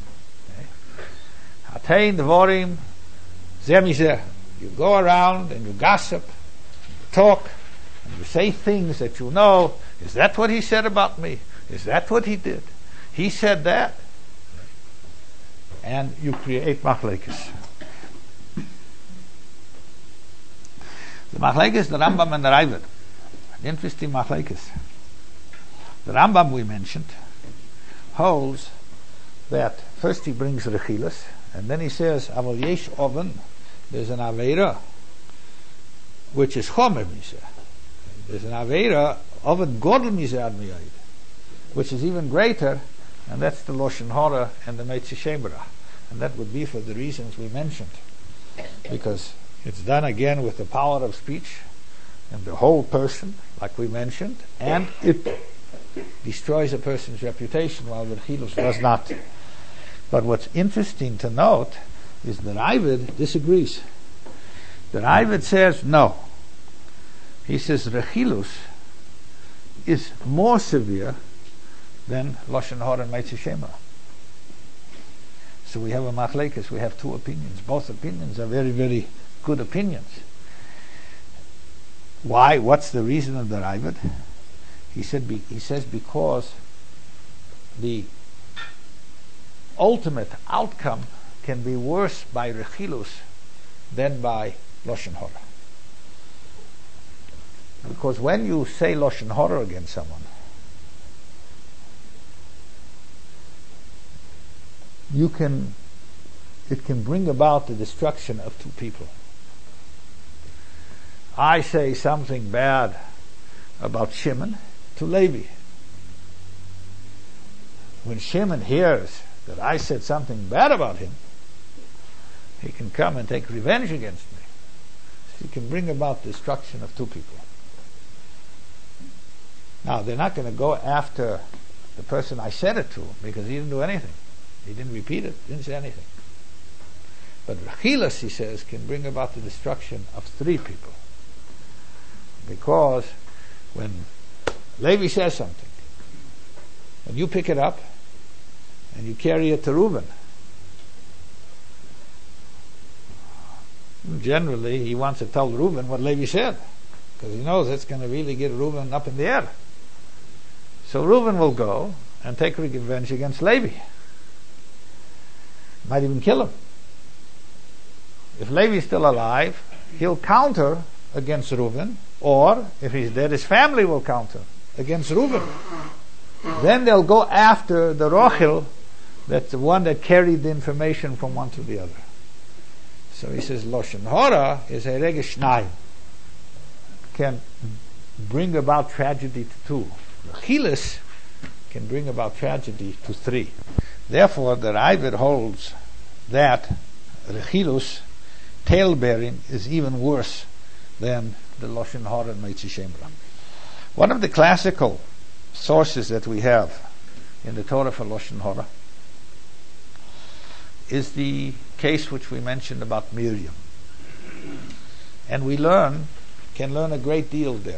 S2: Hatein devorim zeh mizeh. You go around and you gossip, you talk, and you say things that you know. Is that what he said about me? Is that what he did? He said that. And you create machlekes. The machlekes, the Rambam and the Ravid. Interesting machlekes. The Rambam we mentioned holds that first he brings Rechilus, and then he says, Aval yesh oven, there's an Aveira, which is Chomer Mizeh. There's an Aveira, Oven Godel Mizeh Ad Miyayid, which is even greater, and that's the Lashon Hara and the Meitzi Shemra. And that would be for the reasons we mentioned. Because it's done again with the power of speech, and the whole person, like we mentioned, and it destroys a person's reputation, while the Rechilus does not. But what's interesting to note is the Ravid disagrees. The Ravid says no. He says Rechilus is more severe than Lashon Hara and Meitzi Shemra. So we have a machlekes, we have two opinions. Both opinions are very, very good opinions. Why? What's the reason of the Ravid? He said. Be, he says because the ultimate outcome can be worse by Rechilus than by Lashon Hara. Because when you say Lashon Hara against someone, you can, it can bring about the destruction of two people. I say something bad about Shimon to Levi. When Shimon hears that I said something bad about him, he can come and take revenge against me. So he can bring about destruction of two people. Now, they're not going to go after the person I said it to, because he didn't do anything. He didn't repeat it, didn't say anything. But Rechilus, he says, can bring about the destruction of three people. Because when Levi says something, and you pick it up, and you carry it to Reuben, generally he wants to tell Reuben what Levi said, because he knows that's going to really get Reuben up in the air. So Reuben will go and take revenge against Levi. Might even kill him. If Levi is still alive, he'll counter against Reuven, or if he's dead, his family will counter against Reuven. Then they'll go after the Rochel, that's the one that carried the information from one to the other. So he says, Lashon Hara is a regesh shnayim, can bring about tragedy to two. Rechilas can bring about tragedy to three. Therefore, the Ravid holds that Rechilus, tail-bearing, is even worse than the Lashon Hara and Meitzi Shemra. One of the classical sources that we have in the Torah for Lashon Hara is the case which we mentioned about Miriam. And we learn, can learn a great deal there.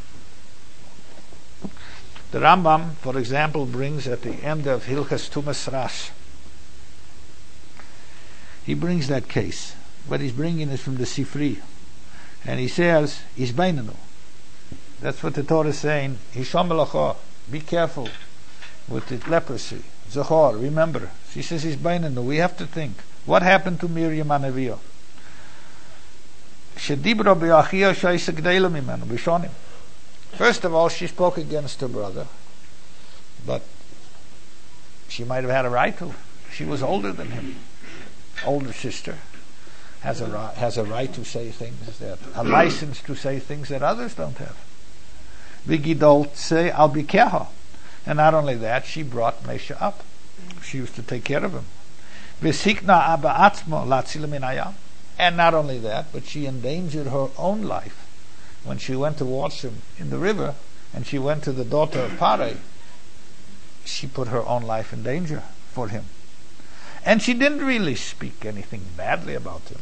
S2: The Rambam, for example, brings at the end of Hilchas Tumas Rash, he brings that case, but he's bringing it from the Sifri. And he says, Isbainanu. That's what the Torah is saying. Hisham Melacha, be careful with the leprosy. Zachor, remember. She says, Isbainanu. We have to think. What happened to Miriam Anaviyah? Shedibra be'achiyah shayse gdeila mimenu, b'shonim. First of all, she spoke against her brother, but she might have had a right to. She was older than him. Older sister has a right, has a right to say things that, a license to say things that others don't have. Vigidol say, I'll be keha. And not only that, she brought Mesha up. She used to take care of him. V'sikna abba atzmo latzil min hayam. And not only that, but she endangered her own life. When she went to wash him in the river, and she went to the daughter of Parei, she put her own life in danger for him. And she didn't really speak anything badly about him,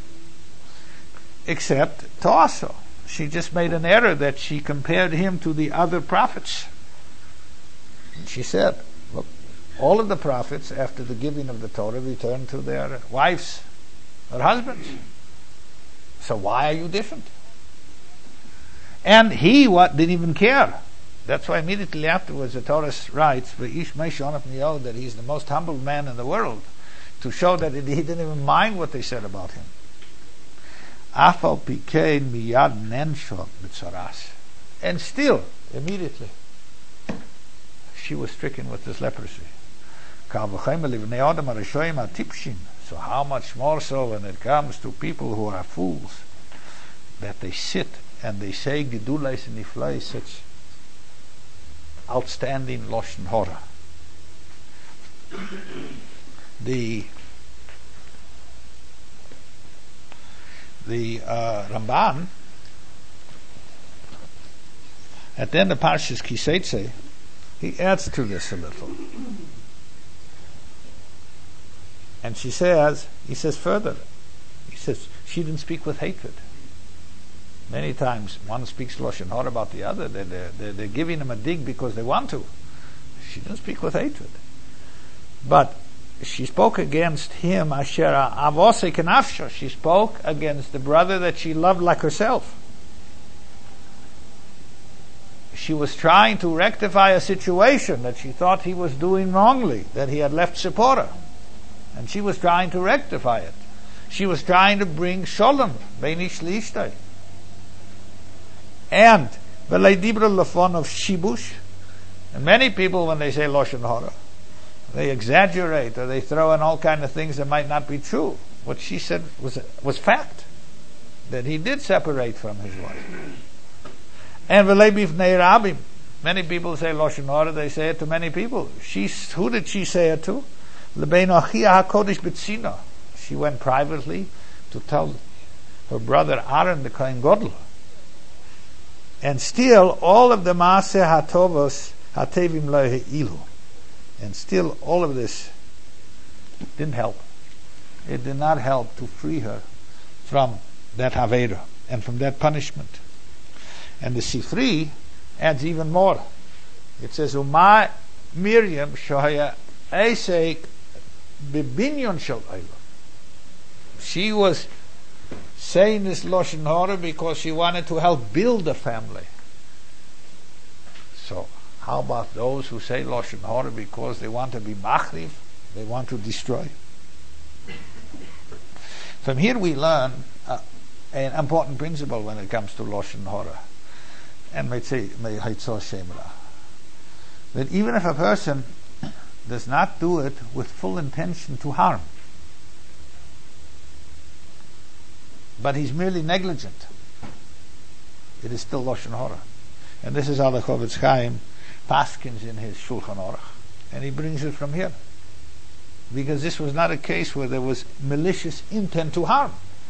S2: except Toaso. She just made an error that she compared him to the other prophets. And she said, look, all of the prophets, after the giving of the Torah, returned to their wives, their husbands. So why are you different? And he what didn't even care. That's why immediately afterwards the Torah writes, that he's the most humble man in the world, to show that he didn't even mind what they said about him. And still, immediately, she was stricken with this leprosy. So how much more so when it comes to people who are fools, that they sit and they say Gedulais and Niflais, such outstanding Lashon Hara. The the uh, Ramban at the end of Parshas Kiseitze, he adds to this a little, and she says, he says further, he says she didn't speak with hatred. Many times one speaks Lashon Hara about the other. They're, they're, they're giving him a dig because they want to. She didn't speak with hatred. But she spoke against him, Asher Avose Kenafsha. She spoke against the brother that she loved like herself. She was trying to rectify a situation that she thought he was doing wrongly, that he had left Sipporah. And she was trying to rectify it. She was trying to bring Shalom, Beinish Liishtai. And Velei Dibra Lafon of Shibush. And many people, when they say Lashon Hara, they exaggerate or they throw in all kind of things that might not be true. What she said was was fact, that he did separate from his wife. And Velei Bifnei Rabim. Many people say Lashon Hara, they say it to many people. She, who did she say it to? Lebein Achia HaKodesh B'tzina. She went privately to tell her brother Aaron the Kohen Gadol. And still, all of the Maaseh HaTovos HaTevim Lo He'ilu. And still, all of this didn't help. It did not help to free her from that Havera and from that punishment. And the Sifri adds even more. It says, Uma Miriam Shohaya Eisek Bibinyon Shel Eilam. She was saying this Lashon Hara because she wanted to help build a family. So, how about those who say Lashon Hara because they want to be machriv, they want to destroy? From here we learn a, an important principle when it comes to Lashon Hara and Meitzah Shemra. That even if a person does not do it with full intention to harm, but he's merely negligent, it is still Lashon Hara. And this is how the Chofetz Chaim paskins in his Shulchan Aruch, and he brings it from here, because this was not a case where there was malicious intent to harm.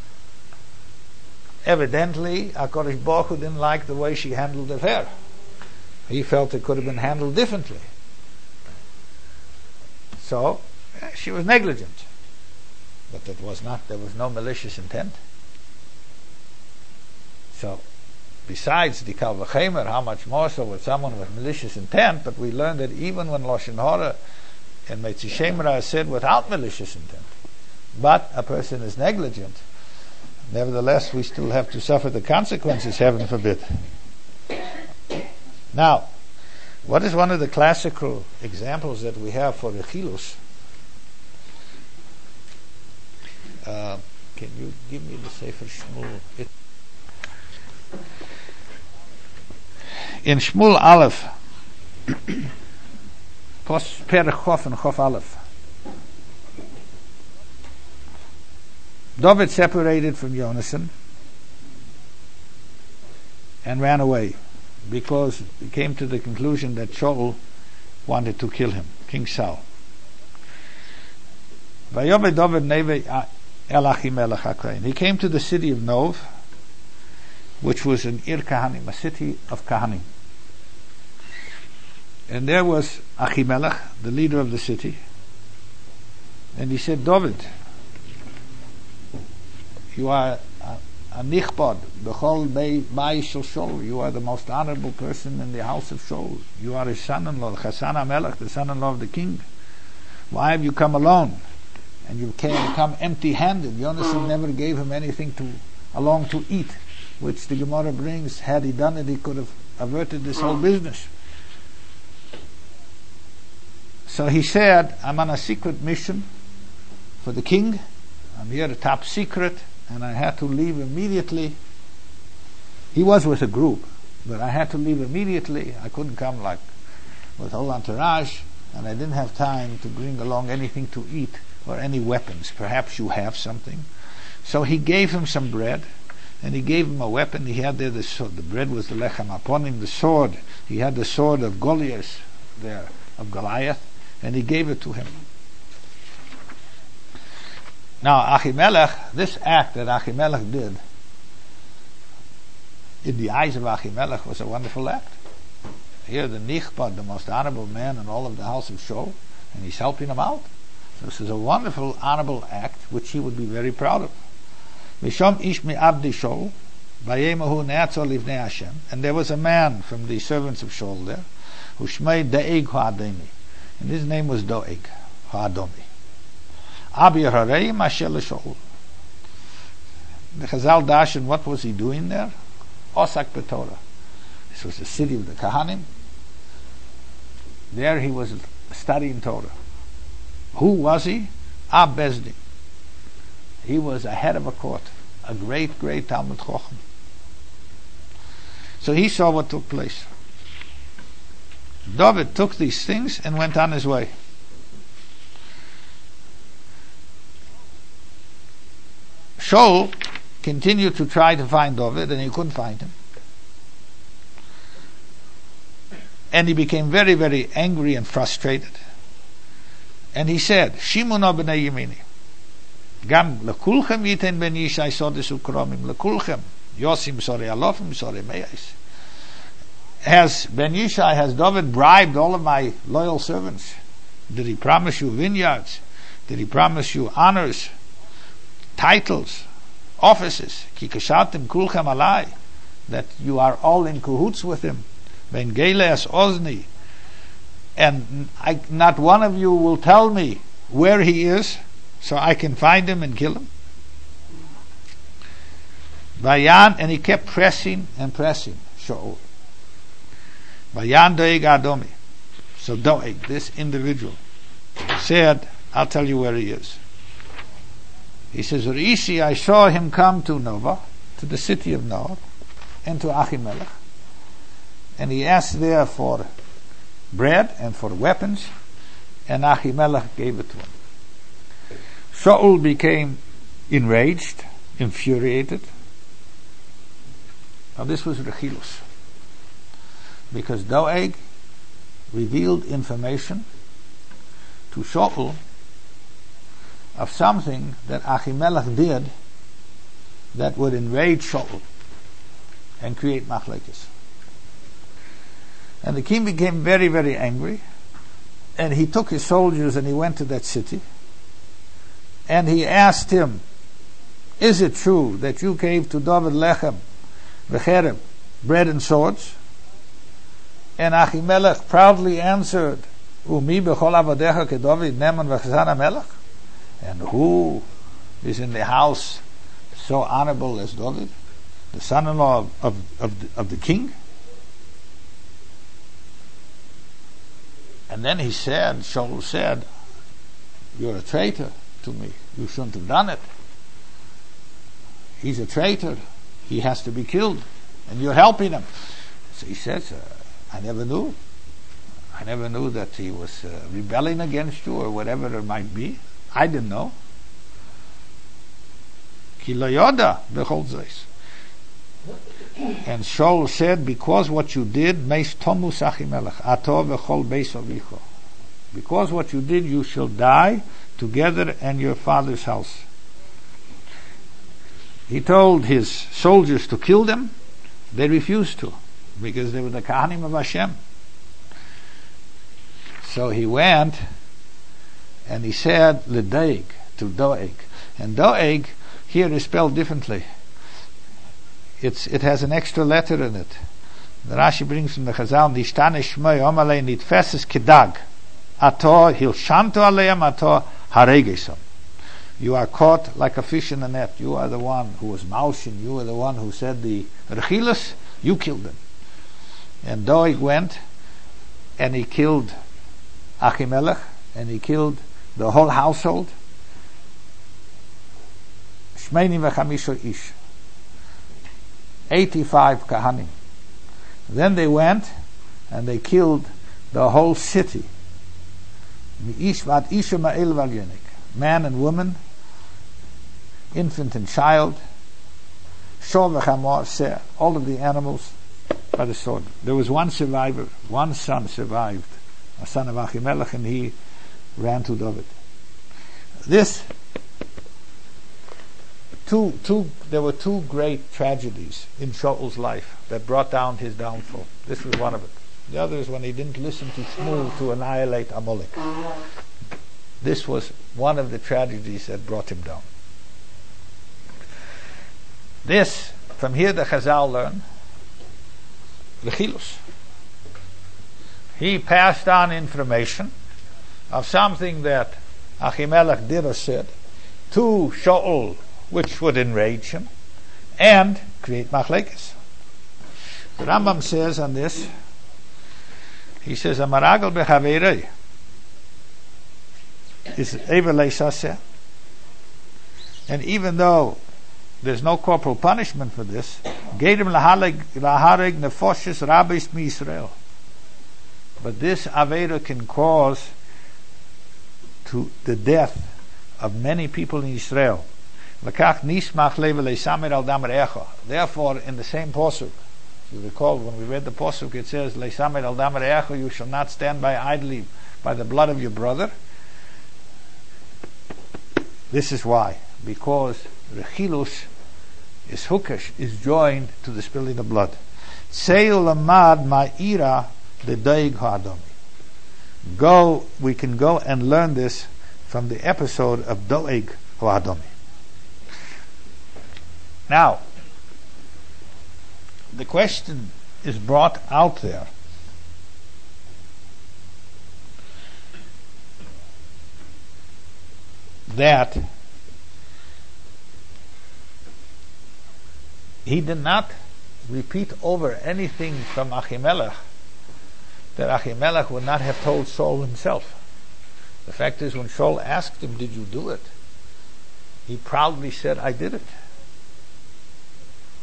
S2: Evidently, HaKadosh Baruch Hu didn't like the way she handled the affair. He felt it could have been handled differently. So, she was negligent. But it was not, there was no malicious intent. So, besides the Kal V'chemer, how much more so with someone with malicious intent, but we learned that even when Lashon Hara and Meitzah Shemra is said without malicious intent, but a person is negligent, nevertheless we still have to suffer the consequences, heaven forbid. Now, what is one of the classical examples that we have for Rechilus? Uh, can you give me the Sefer Shmuel? It in Shmuel Aleph, Perek Chof and Chof Aleph, David separated from Yonasan and ran away because he came to the conclusion that Shaul wanted to kill him, King Saul. He came to the city of Nov, which was an Ir Kahanim, a city of Kahanim. And there was Achimelech, the leader of the city. And he said, David, you are a, a nichbad, b'chol bai shel Shaul. You are the most honorable person in the house of Shaul. You are his son-in-law, Chassan HaMelech, the son-in-law of the king. Why have you come alone? And you can't come empty-handed. Yonasan never gave him anything to along to eat, which the Gemara brings. Had he done it, he could have averted this whole business. So he said, I'm on a secret mission for the king. I'm here a top secret, and I had to leave immediately. He was with a group, but I had to leave immediately. I couldn't come like with whole entourage, and I didn't have time to bring along anything to eat or any weapons. Perhaps you have something. So he gave him some bread, and he gave him a weapon. He had there the sword. The bread was the lechem aponim, the sword. He had the sword of Goliath there, of Goliath, and he gave it to him. Now, Achimelech, this act that Achimelech did, in the eyes of Achimelech, was a wonderful act. Here, the Nichbad, the most honorable man in all of the house of Shaul, and he's helping him out. So this is a wonderful, honorable act, which he would be very proud of. Mishom ish mi'abdi Shaul, vayemahu ne'atzor livnei Hashem. And there was a man from the servants of Shaul there, who shmei Doeg ha'adami, and his name was Doeg ha'adami. Abi Hareim Asher Shaul. The Chazal Dash, and what was he doing there? Osak B'Torah. This was the city of the Kahanim. There he was studying Torah. Who was he? Ab Bezdin. He was a head of a court, a great, great Talmud Chochem. So he saw what took place. David took these things and went on his way. Shaul continued to try to find David, and he couldn't find him. And he became very, very angry and frustrated. And he said, Shimona b'nei Yemini, Gam lekulchem yiten ben Yishai sodes ukromim lekulchem, Yosim sorei alofim sorei meyais. Has Ben Yishai, has David bribed all of my loyal servants? Did he promise you vineyards? Did he promise you honors, titles, offices? Ki kashatim kulchem alai, that you are all in cahoots with him. Ben Geleas Ozni, and I, not one of you will tell me where he is, so I can find him and kill him. Vayan, and he kept pressing and pressing Shaul. Vayan Doeg Adomi. So Doeg, this individual, said, I'll tell you where he is. He says, Risi, I saw him come to Nova, to the city of Nod and to Achimelech, and he asked there for bread and for weapons, and Achimelech gave it to him. Shaul became enraged, infuriated. Now this was Rechilus, because Doeg revealed information to Shaul of something that Achimelech did that would enrage Shaul and create machlekes. And the king became very, very angry, and he took his soldiers and he went to that city, and he asked him, is it true that you gave to David lechem, v'cherem, bread and swords? And Achimelech proudly answered, Umi b'chol avadecha keDavid neman v'chazan hamelech? And who is in the house so honorable as David, the son-in-law of, of, of, the, of the king? And then he said, Shaul said, you're a traitor to me. You shouldn't have done it. He's a traitor. He has to be killed. And you're helping him. So he says, uh, I never knew. I never knew that he was uh, rebelling against you or whatever it might be. I didn't know. Ki lo yoda b'chol zeis. And Shaul said, because what you did, meis tomus Achimelech, ato v'chol beis avicho. Because what you did, you shall die together and your father's house. He told his soldiers to kill them. They refused to, because they were the Kahanim of Hashem. So he went and he said, L'Doeg, to Doeg. And Doeg here is spelled differently. It's, it has an extra letter in it. The Rashi brings from the Chazal, Nishtane Shmoi Omalei Nitfeses Kedag. Ato Hilshanto Aleim Ato Haregesam. You are caught like a fish in a net. You are the one who was Malshin. You are the one who said the Rechilus. You killed them. And Doeg went and he killed Achimelech and he killed the whole household. Shmeini v'chamisha ish. eighty-five Kahanim. Then they went and they killed the whole city. Man and woman, infant and child, shor v'chamor, seh, all of the animals by the sword. There was one survivor, one son survived, a son of Achimelech, and he ran to David. This, two, two, there were two great tragedies in Shaul's life that brought down his downfall. This was one of it. The other is when he didn't listen to Shmuel to annihilate Amalek. This was one of the tragedies that brought him down. This, from here the Chazal learn, Rechilus. He passed on information of something that Achimelech did or said to Shaul, which would enrage him and create machlekes. The Rambam says on this, he says, Amaragal bechaverei is Evelei Saseh. And even though there's no corporal punishment for this, Gedim lahareg nefoshes rabbis mi Yisrael. But this Avera can cause to the death of many people in Israel. Therefore, in the same posuk, if you recall when we read the posuk, it says, "Leisamer al damer echo," you shall not stand by idly by the blood of your brother. This is why, because Rechilus is hukash, is joined to the spilling of blood. Go, we can go and learn this from the episode of Doeg Ha'adomi. Now, the question is brought out there. That he did not repeat over anything from Achimelech that Achimelech would not have told Shaul himself. The fact is, when Shaul asked him, "Did you do it?" he proudly said, "I did it."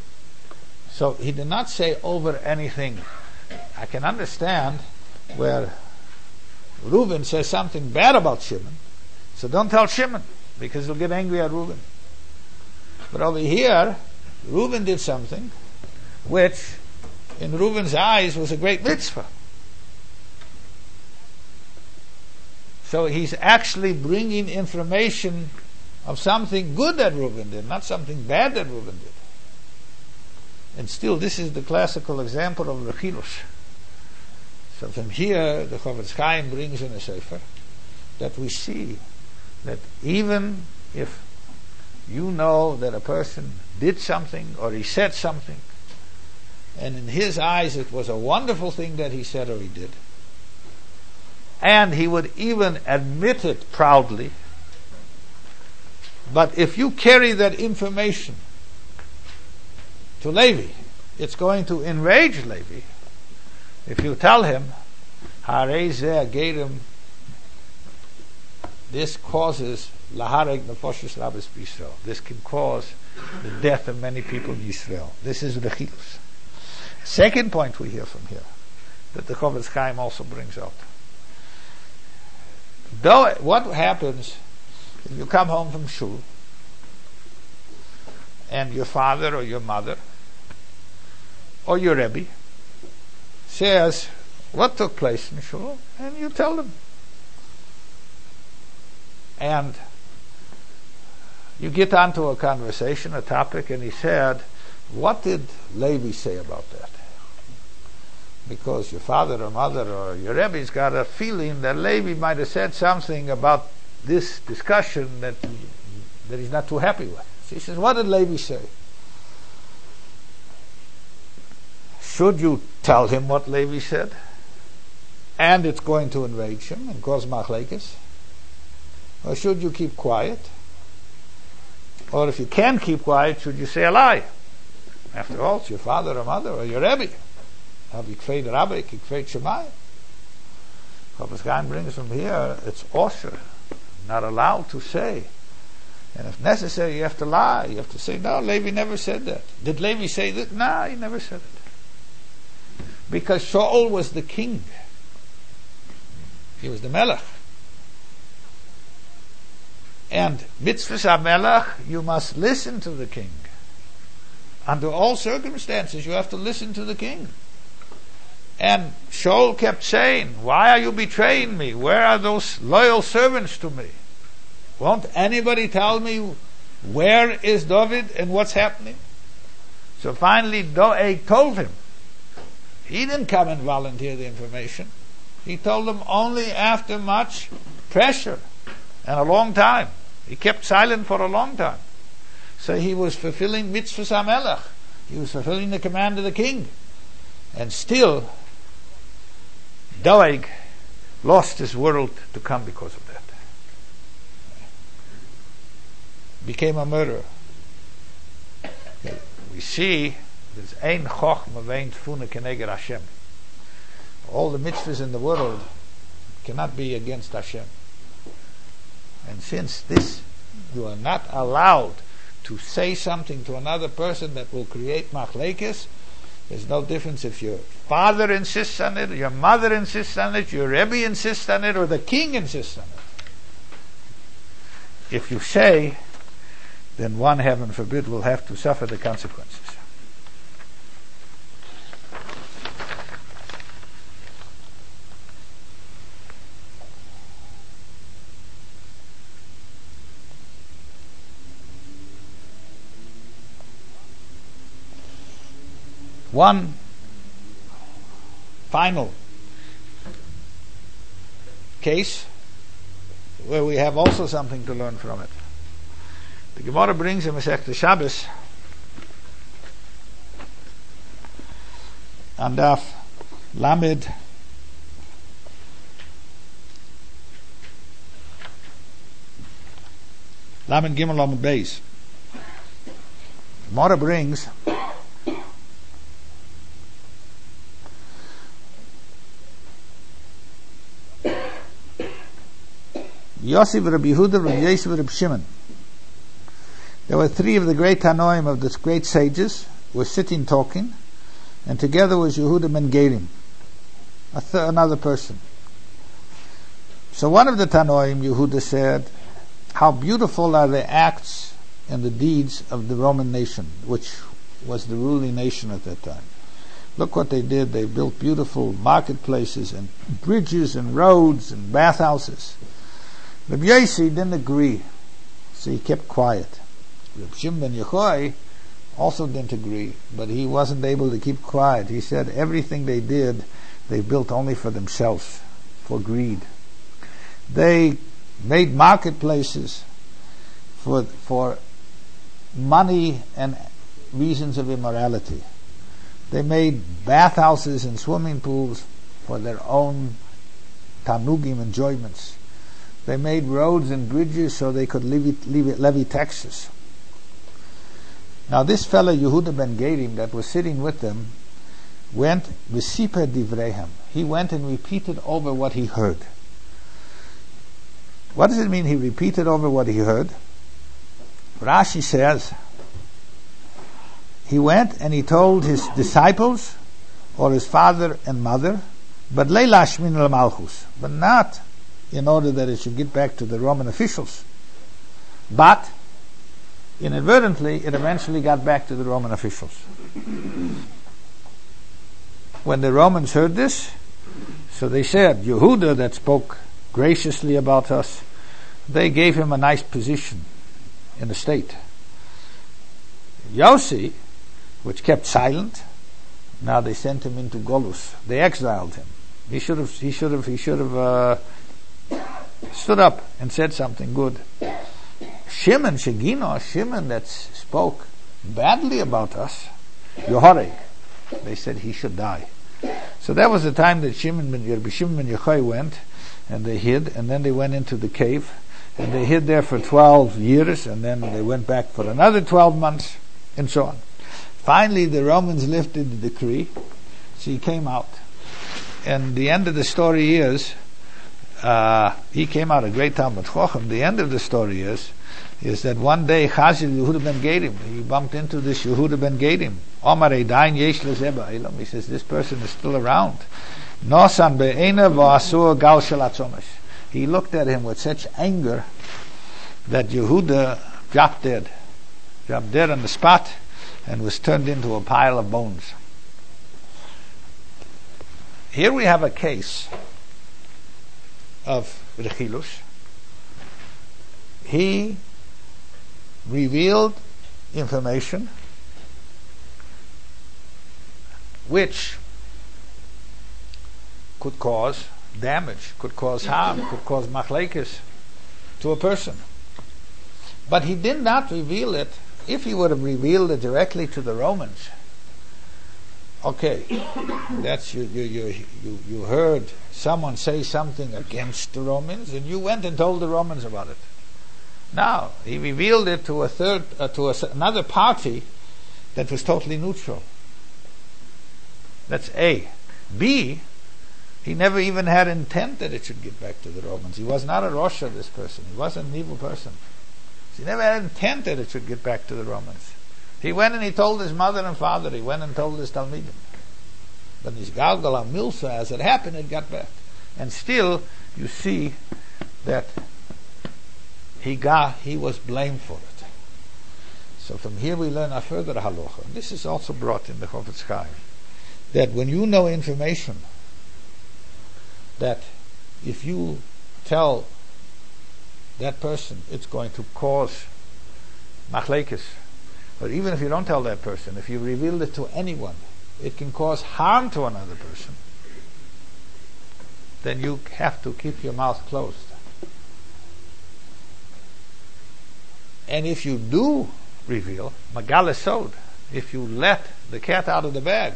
S2: So he did not say over anything. I can understand where Reuben says something bad about Shimon, so don't tell Shimon, because he'll get angry at Reuben. But over here, Reuben did something which in Reuben's eyes was a great mitzvah. So he's actually bringing information of something good that Reuben did, not something bad that Reuben did. And still, this is the classical example of Rechilus. So from here, the Chofetz Chaim brings in a sefer that we see that even if you know that a person did something or he said something, and in his eyes it was a wonderful thing that he said or he did, and he would even admit it proudly, but if you carry that information to Levi, it's going to enrage Levi. If you tell him, Harei zeh gerim, this causes lahareg nefoshes rabos b'Yisrael. This can cause the death of many people in Yisrael. This is Rechilus. Second point we hear from here, that the Chofetz Chaim also brings out. Though, what happens if you come home from shul and your father or your mother or your Rebbe says what took place in shul, and you tell them, and you get onto a conversation, a topic, and he said, what did Levi say about that? Because your father or mother or your Rebbe's got a feeling that Levi might have said something about this discussion that that he's not too happy with. So he says, what did Levi say? Should you tell him what Levi said? And it's going to enrage him and cause machlekes? Or should you keep quiet? Or if you can keep quiet, should you say a lie? After all, it's your father or mother or your Rebbe. Have you kfeid Rabbi, kfeid Shemai? Chofetz Chaim brings from here, it's osher, not allowed to say. And if necessary, you have to lie. You have to say, no, Levi never said that. Did Levi say that? No, he never said it. Because Shaul was the king. He was the melech. And mitzvahs HaMelech, you must listen to the king. Under all circumstances, you have to listen to the king. And Shaul kept saying, why are you betraying me? Where are those loyal servants to me? Won't anybody tell me where is David and what's happening? So finally Doeg told him. He didn't come and volunteer the information. He told them only after much pressure and a long time. He kept silent for a long time. So he was fulfilling mitzvahs HaMelech. He was fulfilling the command of the king. And still, Doeg lost his world to come because of that. Became a murderer. Okay. We see there's ein chochma vein tfuna keneged Hashem. All the mitzvahs in the world cannot be against Hashem. And since this, you are not allowed to say something to another person that will create machlekes. There's no difference if your father insists on it, your mother insists on it, your Rebbe insists on it, or the king insists on it. If you say, then one, heaven forbid, will have to suffer the consequences. One final case where we have also something to learn from it. The Gemara brings in Masechta Shabbos and Daf Lamed Lamed Gimel Lamed Beis. Gemara brings Yosef, Rabbi Yehuda, Rabbi Yosef, Rabbi Shimon. There were three of the great Tanoim of the great sages, were sitting talking, and together was Yehuda ben Gerim, a th- another person. So one of the Tanoim, Yehuda, said, how beautiful are the acts and the deeds of the Roman nation, which was the ruling nation at that time. Look what they did. They built beautiful marketplaces and bridges and roads and bathhouses. Rabbi Yossi didn't agree, so he kept quiet. Rabbi Shimon ben Yochai also didn't agree, but he wasn't able to keep quiet. He said everything they did, they built only for themselves, for greed. They made marketplaces for for money and reasons of immorality. They made bathhouses and swimming pools for their own tanugim enjoyments. They made roads and bridges so they could levy, levy, levy taxes. Now this fellow Yehuda ben Gerim that was sitting with them went v'siper divreihem. He went and repeated over what he heard. What does it mean he repeated over what he heard? Rashi says he went and he told his disciples or his father and mother, but leilashmin al malchus, but not in order that it should get back to the Roman officials. But inadvertently, it eventually got back to the Roman officials. When the Romans heard this, so they said, Yehuda that spoke graciously about us, they gave him a nice position in the state. Yossi, which kept silent, now they sent him into Golus. They exiled him. He should have, he should have, he should have uh, stood up and said something good. Shimon, Shegino, Shimon that spoke badly about us, Yohareg, they said he should die. So that was the time that Shimon ben, Rabbi Shimon ben Yochai went, and they hid, and then they went into the cave, and they hid there for twelve years, and then they went back for another twelve months, and so on. Finally, the Romans lifted the decree, so he came out. And the end of the story is, uh, he came out a great Talmud Chochem. The end of the story is, is that one day Chazil Yehuda ben Gerim, he bumped into this Yehuda ben Gerim. Omar Eidain Yesh Lezeba Elam. He says, this person is still around. Nosan be'ena v'asur gal shel atzomesh. He looked at him with such anger that Yehuda dropped dead. Dropped dead on the spot and was turned into a pile of bones. Here we have a case of Rechilus. He revealed information which could cause damage, could cause harm, could cause machlekes to a person. But he did not reveal it. If he would have revealed it directly to the Romans, okay, that's you you you you, you heard someone say something against the Romans, and you went and told the Romans about it. Now he revealed it to a third, uh, to a, another party that was totally neutral. That's A. B. He never even had intent that it should get back to the Romans. He was not a Rosha, this person. He wasn't an evil person. He never had intent that it should get back to the Romans. He went and he told his mother and father. He went and told his Talmidim. But his Galgala Milsa, as it happened, it got back. And still, you see that he got, he was blamed for it. So from here we learn a further halacha. This is also brought in the Chofetz Chaim, that when you know information, that if you tell that person, it's going to cause machlekes. Or even if you don't tell that person, if you reveal it to anyone, it can cause harm to another person, then you have to keep your mouth closed. And if you do reveal, Magal Sod, if you let the cat out of the bag,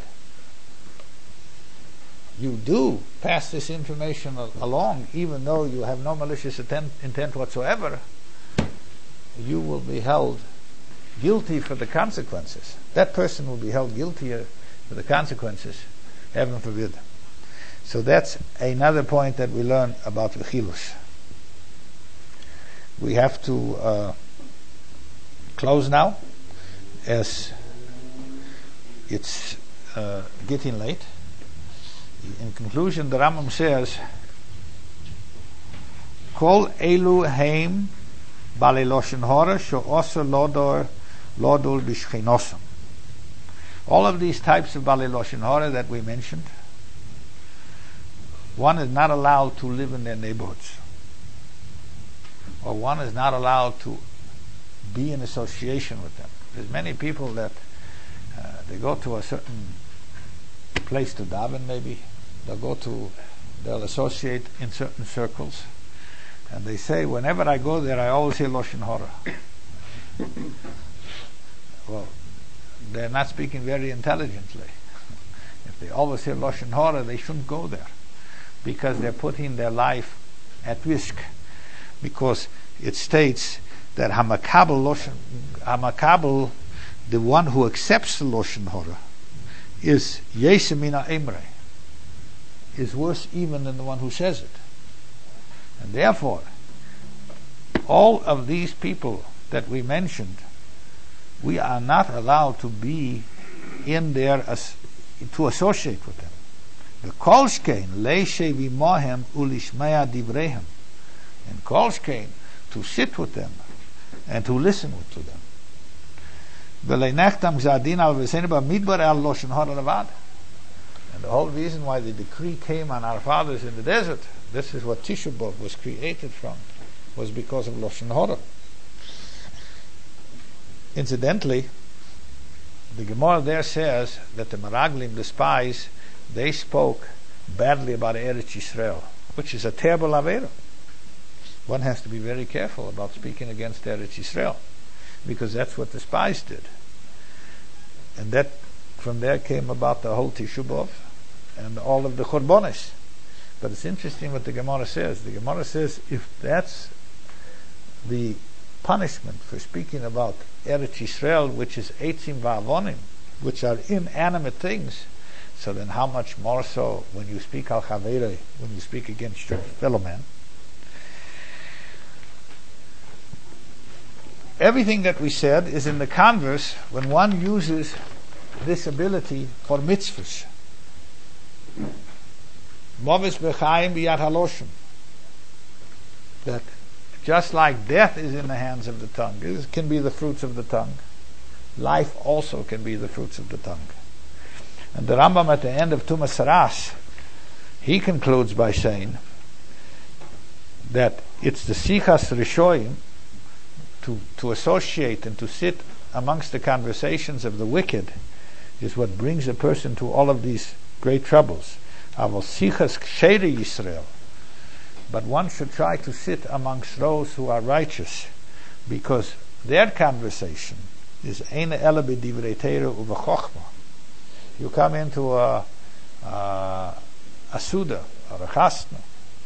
S2: you do pass this information along, even though you have no malicious intent, intent whatsoever, you will be held guilty for the consequences. That person will be held guilty for the consequences, heaven forbid. So that's another point that we learn about Rechilus. We have to uh, close now, as it's uh, getting late. In conclusion, the Rambam says, Kol elu heim bale loshen hora she'osa lodor lodol b'shchinosam. All of these types of bale loshen hora that we mentioned, one is not allowed to live in their neighborhoods, or one is not allowed to be in association with them. There's many people that uh, they go to a certain place to daven, maybe they'll go to, they'll associate in certain circles, and they say, whenever I go there, I always hear Loshen Hora. Well, they're not speaking very intelligently. If they always hear Loshen Hora, they shouldn't go there, because they're putting their life at risk. Because it states that Hamakabel Loshen, Hamakabel, the one who accepts the Loshen Hora, is Yesemina Emre, is worse even than the one who says it. And therefore, all of these people that we mentioned, we are not allowed to be in there as, to associate with them. The kolshkein leishe v'mohem ulishmea divrehem, and kolshkein, to sit with them and to listen to them. V'leinechtam zadin al v'seneba midbar al loshen hora levad. And the whole reason why the decree came on our fathers in the desert, this is what Tisha B'Av was created from, was because of Loshen Hora. Incidentally, the Gemara there says that the Meraglim, the spies, they spoke badly about Eretz Yisrael, which is a terrible avera. One has to be very careful about speaking against Eretz Yisrael, because that's what the spies did. And that, from there came about the whole Tisha B'Av and all of the Churbonis. But it's interesting what the Gemara says. The Gemara says, if that's the punishment for speaking about Eretz Yisrael, which is Eitzim Va'avonim, which are inanimate things, so then how much more so when you speak al Chaverei, when you speak against your fellow man? Everything that we said is in the converse when one uses this ability for mitzvahs. Movis b'chaim b'yad haloshim. That just like death is in the hands of the tongue, it can be the fruits of the tongue, life also can be the fruits of the tongue. And the Rambam at the end of Tumas Saras, he concludes by saying that it's the Sichas Rishoyim, to, to associate and to sit amongst the conversations of the wicked, is what brings a person to all of these great troubles. Avol Sichas Ksheiri Yisrael. But one should try to sit amongst those who are righteous, because their conversation is Eina Ela B'divrei Torah u'v'chochma. You come into a, a, a Suda or a Chasna,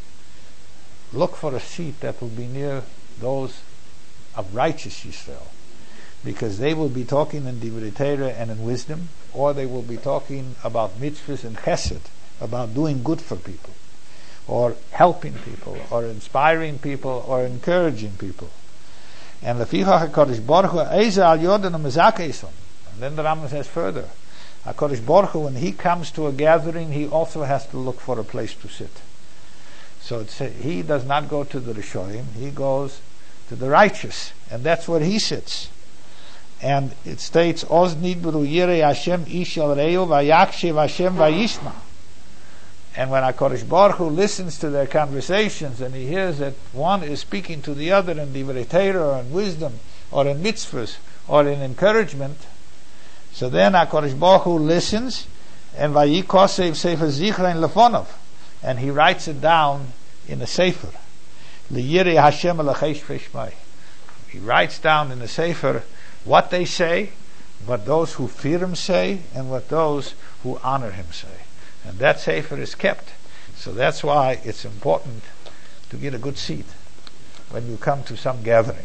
S2: look for a seat that will be near those of righteous Yisrael, because they will be talking in Divrei Torah and in wisdom, or they will be talking about mitzvahs and chesed, about doing good for people, or helping people, or inspiring people, or encouraging people. And lefichach HaKadosh Baruch Hu Eiza al Yodan Mezakeisom. And then the Rambam says further, HaKadosh Baruch Hu, when he comes to a gathering, he also has to look for a place to sit. So it's, he does not go to the Rishoyim, he goes to the righteous, and that's where he sits. And it states, Oz nidbru yirei Hashem ish al reu vayakshev Hashem vayishma. And when HaKadosh Baruch Hu listens to their conversations and he hears that one is speaking to the other in Divrei Torah or in wisdom or in mitzvahs or in encouragement, so then HaKadosh Baruch Hu listens, and vayikosev sefer zichrein lefonov, and he writes it down in a sefer. Liyirei Hashem alachesh v'shmai. He writes down in the sefer what they say, what those who fear him say, and what those who honor him say. And that sefer is kept. So that's why it's important to get a good seat when you come to some gathering.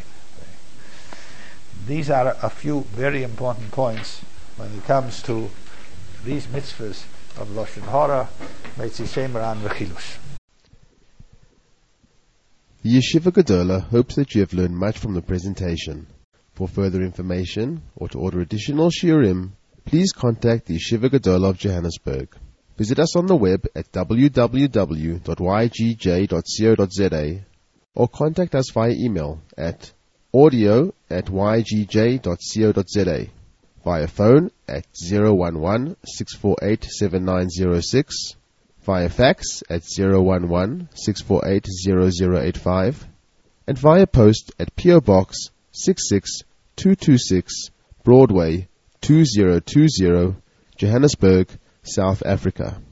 S2: These are a few very important points when it comes to these mitzvahs of Loshen Hora, Meitzi Shemeran V'chilus.
S1: The Yeshiva Gedola hopes that you have learned much from the presentation. For further information or to order additional shiurim, please contact the Yeshiva Gedolah of Johannesburg. Visit us on the web at w w w dot y g j dot co dot z a or contact us via email at audio at y g j dot co dot z a, via phone at zero one one, six four eight, seven nine zero six, via fax at zero one one, six four eight, zero zero eight five, and via post at P O Box six six two two six, Broadway two zero two zero, Johannesburg, South Africa.